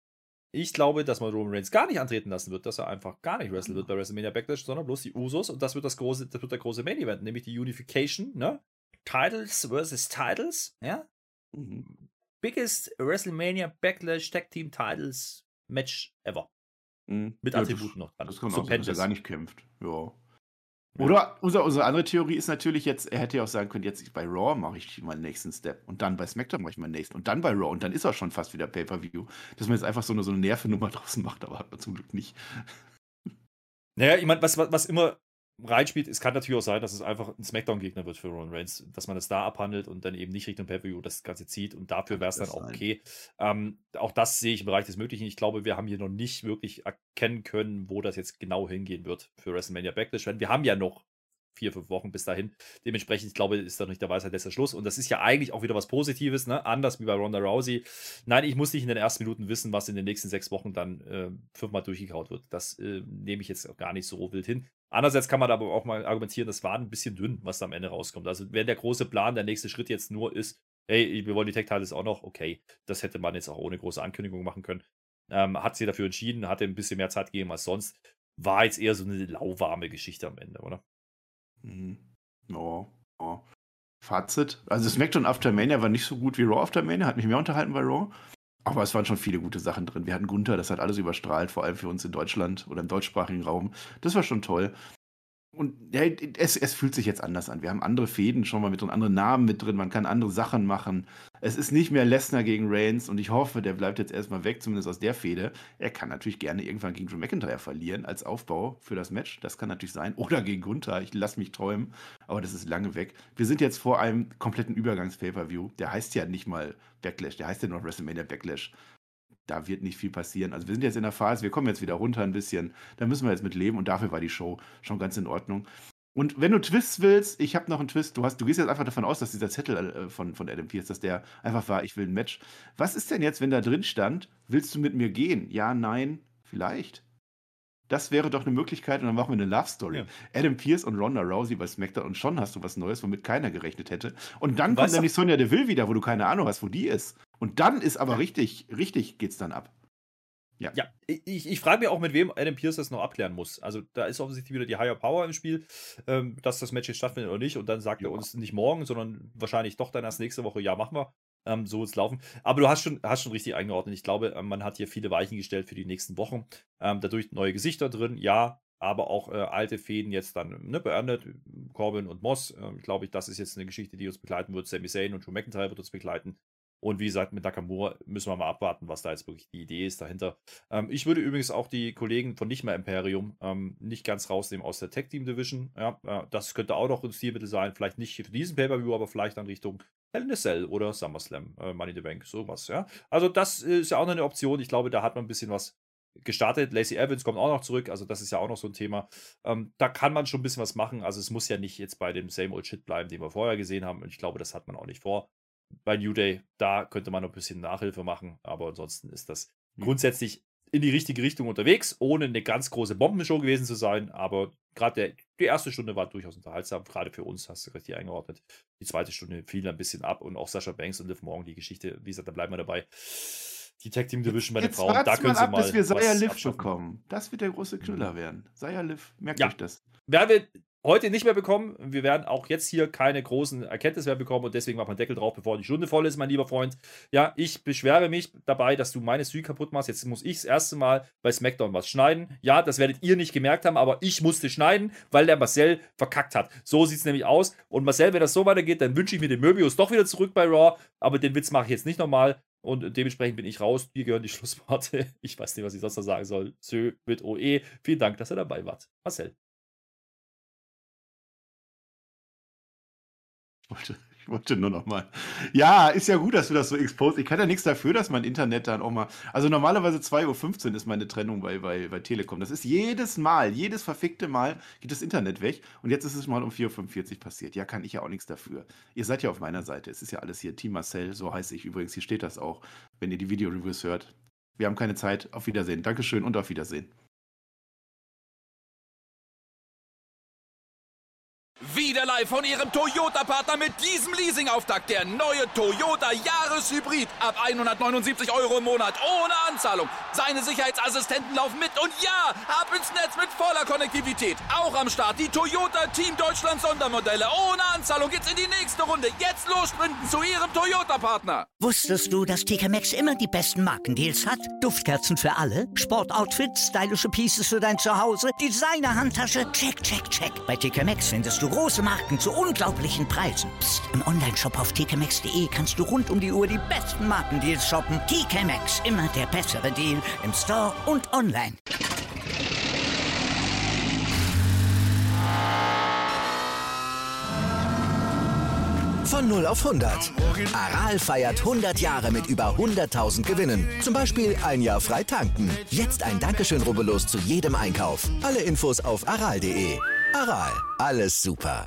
Ich glaube, dass man Roman Reigns gar nicht antreten lassen wird, dass er einfach gar nicht wresteln wird bei WrestleMania Backlash, sondern bloß die Usos. Und das wird das große, das wird der große Main Event, nämlich die Unification, ne? Titles versus Titles, ja? Mhm. Biggest WrestleMania Backlash Tag Team Titles Match ever.
Mhm.
Mit
ja,
Attributen
das,
noch dran.
Das kann
so
auch sein, dass er
Pentas.
gar nicht kämpft. Ja. Oder unsere, unsere andere Theorie ist natürlich jetzt, er hätte ja auch sagen können, jetzt bei Raw mache ich meinen nächsten Step und dann bei SmackDown mache ich meinen nächsten und dann bei Raw und dann ist er schon fast wieder Pay-Per-View. Dass man jetzt einfach so eine, so eine Nervennummer draußen macht, aber hat man zum Glück nicht.
Naja, ich meine, was, was, was immer reinspielt, es kann natürlich auch sein, dass es einfach ein Smackdown-Gegner wird für Roman Reigns, dass man das da abhandelt und dann eben nicht Richtung Pay-Per-View das Ganze zieht und dafür wäre es dann auch okay. Ähm, auch das sehe ich im Bereich des Möglichen. Ich glaube, wir haben hier noch nicht wirklich erkennen können, wo das jetzt genau hingehen wird für WrestleMania Backlash. Wir haben ja noch vier, fünf Wochen bis dahin. Dementsprechend, ich glaube, ist da nicht der Weisheit letzter Schluss. Und das ist ja eigentlich auch wieder was Positives, ne? Anders wie bei Ronda Rousey. Nein, ich muss nicht in den ersten Minuten wissen, was in den nächsten sechs Wochen dann äh, fünfmal durchgekaut wird. Das äh, nehme ich jetzt auch gar nicht so wild hin. Andererseits kann man aber auch mal argumentieren, das war ein bisschen dünn, was da am Ende rauskommt. Also wenn der große Plan, der nächste Schritt jetzt nur ist, hey, wir wollen die Tech-Titles auch noch, okay, das hätte man jetzt auch ohne große Ankündigung machen können. Ähm, hat sie dafür entschieden, hatte ein bisschen mehr Zeit gegeben als sonst. War jetzt eher so eine lauwarme Geschichte am Ende, oder?
Mhm. Oh, oh. Fazit. Also SmackDown After Mania war nicht so gut wie Raw After Mania, hat mich mehr unterhalten bei Raw. Aber es waren schon viele gute Sachen drin. Wir hatten Gunther, das hat alles überstrahlt, vor allem für uns in Deutschland oder im deutschsprachigen Raum. Das war schon toll. Und ja, es, es fühlt sich jetzt anders an. Wir haben andere Fäden schon mal mit drin, andere Namen mit drin, man kann andere Sachen machen. Es ist nicht mehr Lesnar gegen Reigns und ich hoffe, der bleibt jetzt erstmal weg, zumindest aus der Fehde. Er kann natürlich gerne irgendwann gegen Drew McIntyre verlieren als Aufbau für das Match. Das kann natürlich sein. Oder gegen Gunther. Ich lasse mich träumen, aber das ist lange weg. Wir sind jetzt vor einem kompletten Übergangs-Pay-Per-View. Der heißt ja nicht mal Backlash, der heißt ja noch WrestleMania Backlash. Da wird nicht viel passieren. Also wir sind jetzt in der Phase, wir kommen jetzt wieder runter ein bisschen. Da müssen wir jetzt mit leben und dafür war die Show schon ganz in Ordnung. Und wenn du Twists willst, ich habe noch einen Twist. Du, hast, du gehst jetzt einfach davon aus, dass dieser Zettel äh, von, von Adam Pearce, dass der einfach war, ich will ein Match. Was ist denn jetzt, wenn da drin stand, willst du mit mir gehen? Ja, nein, vielleicht. Das wäre doch eine Möglichkeit und dann machen wir eine Love Story. Ja. Adam Pearce und Ronda Rousey bei SmackDown und schon hast du was Neues, womit keiner gerechnet hätte. Und dann kommt nämlich Sonja Deville wieder, wo du keine Ahnung hast, wo die ist. Und dann ist aber ja. richtig, richtig geht's dann ab. Ja,
ja ich, ich frage mich auch, mit wem Adam Pearce das noch abklären muss. Also da ist offensichtlich wieder die Higher Power im Spiel, ähm, dass das Match jetzt stattfindet oder nicht. Und dann sagt ja. er uns nicht morgen, sondern wahrscheinlich doch dann erst nächste Woche, ja, machen wir. Ähm, so wird's laufen. Aber du hast schon, hast schon richtig eingeordnet. Ich glaube, ähm, man hat hier viele Weichen gestellt für die nächsten Wochen. Ähm, dadurch neue Gesichter drin, ja, aber auch äh, alte Fäden jetzt dann ne, beendet. Corbin und Moss, äh, glaube ich, das ist jetzt eine Geschichte, die uns begleiten wird. Sami Zayn und Drew McIntyre wird uns begleiten. Und wie gesagt, mit Nakamura müssen wir mal abwarten, was da jetzt wirklich die Idee ist dahinter. Ähm, ich würde übrigens auch die Kollegen von Nicht mehr Imperium ähm, nicht ganz rausnehmen aus der Tag Team Division. Ja, äh, das könnte auch noch ein Stilmittel sein. Vielleicht nicht für diesen Pay-Per-View, aber vielleicht dann Richtung Hell in a Cell oder SummerSlam, äh, Money in the Bank, sowas. Ja. Also das ist ja auch noch eine Option. Ich glaube, da hat man ein bisschen was gestartet. Lacey Evans kommt auch noch zurück. Also das ist ja auch noch so ein Thema. Ähm, da kann man schon ein bisschen was machen. Also es muss ja nicht jetzt bei dem Same Old Shit bleiben, den wir vorher gesehen haben. Und ich glaube, das hat man auch nicht vor. Bei New Day, da könnte man noch ein bisschen Nachhilfe machen, aber ansonsten ist das mhm. grundsätzlich in die richtige Richtung unterwegs, ohne eine ganz große Bombenshow gewesen zu sein, aber gerade die erste Stunde war durchaus unterhaltsam, gerade für uns, hast du richtig eingeordnet. Die zweite Stunde fiel ein bisschen ab und auch Sasha Banks und Liv Morgan, die Geschichte, wie gesagt, da bleiben wir dabei. Die Tag Team Division bei den Frauen, da können
mal
sie
ab,
mal
bis wir Saya Liv bekommen. Das wird der große Knüller werden. Saya Liv, merkt
ja.
euch das.
Werden wir heute nicht mehr bekommen. Wir werden auch jetzt hier keine großen Erkenntnisse mehr bekommen und deswegen macht man Deckel drauf, bevor die Stunde voll ist, mein lieber Freund. Ja, ich beschwere mich dabei, dass du meine Streak kaputt machst. Jetzt muss ich das erste Mal bei SmackDown was schneiden. Ja, das werdet ihr nicht gemerkt haben, aber ich musste schneiden, weil der Marcel verkackt hat. So sieht es nämlich aus. Und Marcel, wenn das so weitergeht, dann wünsche ich mir den Möbius doch wieder zurück bei Raw. Aber den Witz mache ich jetzt nicht nochmal. Und dementsprechend bin ich raus. Dir gehören die Schlussworte. Ich weiß nicht, was ich sonst noch sagen soll. Sö mit O E. Vielen Dank, dass ihr dabei wart. Marcel.
Ich wollte, ich wollte nur noch mal. Ja, ist ja gut, dass du das so exposed. Ich kann ja nichts dafür, dass mein Internet dann auch mal. Also normalerweise zwei Uhr fünfzehn ist meine Trennung bei, bei, bei Telekom. Das ist jedes Mal, jedes verfickte Mal geht das Internet weg. Und jetzt ist es mal um vier Uhr fünfundvierzig passiert. Ja, kann ich ja auch nichts dafür. Ihr seid ja auf meiner Seite. Es ist ja alles hier Team Marcel, so heiße ich übrigens. Hier steht das auch, wenn ihr die Video-Reviews hört. Wir haben keine Zeit. Auf Wiedersehen. Dankeschön und auf Wiedersehen.
Wieder wieder live von Ihrem Toyota-Partner mit diesem Leasing-Auftakt. Der neue Toyota Jahreshybrid. Ab hundertneunundsiebzig Euro im Monat. Ohne Anzahlung. Seine Sicherheitsassistenten laufen mit. Und ja, ab ins Netz mit voller Konnektivität. Auch am Start die Toyota Team Deutschland Sondermodelle. Ohne Anzahlung geht's in die nächste Runde. Jetzt los sprinten zu Ihrem Toyota-Partner.
Wusstest du, dass T K Maxx immer die besten Markendeals hat? Duftkerzen für alle, Sportoutfits, stylische Pieces für dein Zuhause, Designer-Handtasche, check, check, check. Bei T K Maxx findest du große Marken zu unglaublichen Preisen. Psst. Im Onlineshop auf t k maxx punkt de kannst du rund um die Uhr die besten Markendeals shoppen. T K Maxx, immer der bessere Deal im Store und online.
Von null auf hundert. Aral feiert hundert Jahre mit über hunderttausend Gewinnen. Zum Beispiel ein Jahr frei tanken. Jetzt ein Dankeschön, rubbellos zu jedem Einkauf. Alle Infos auf aral punkt de. Aral, alles super.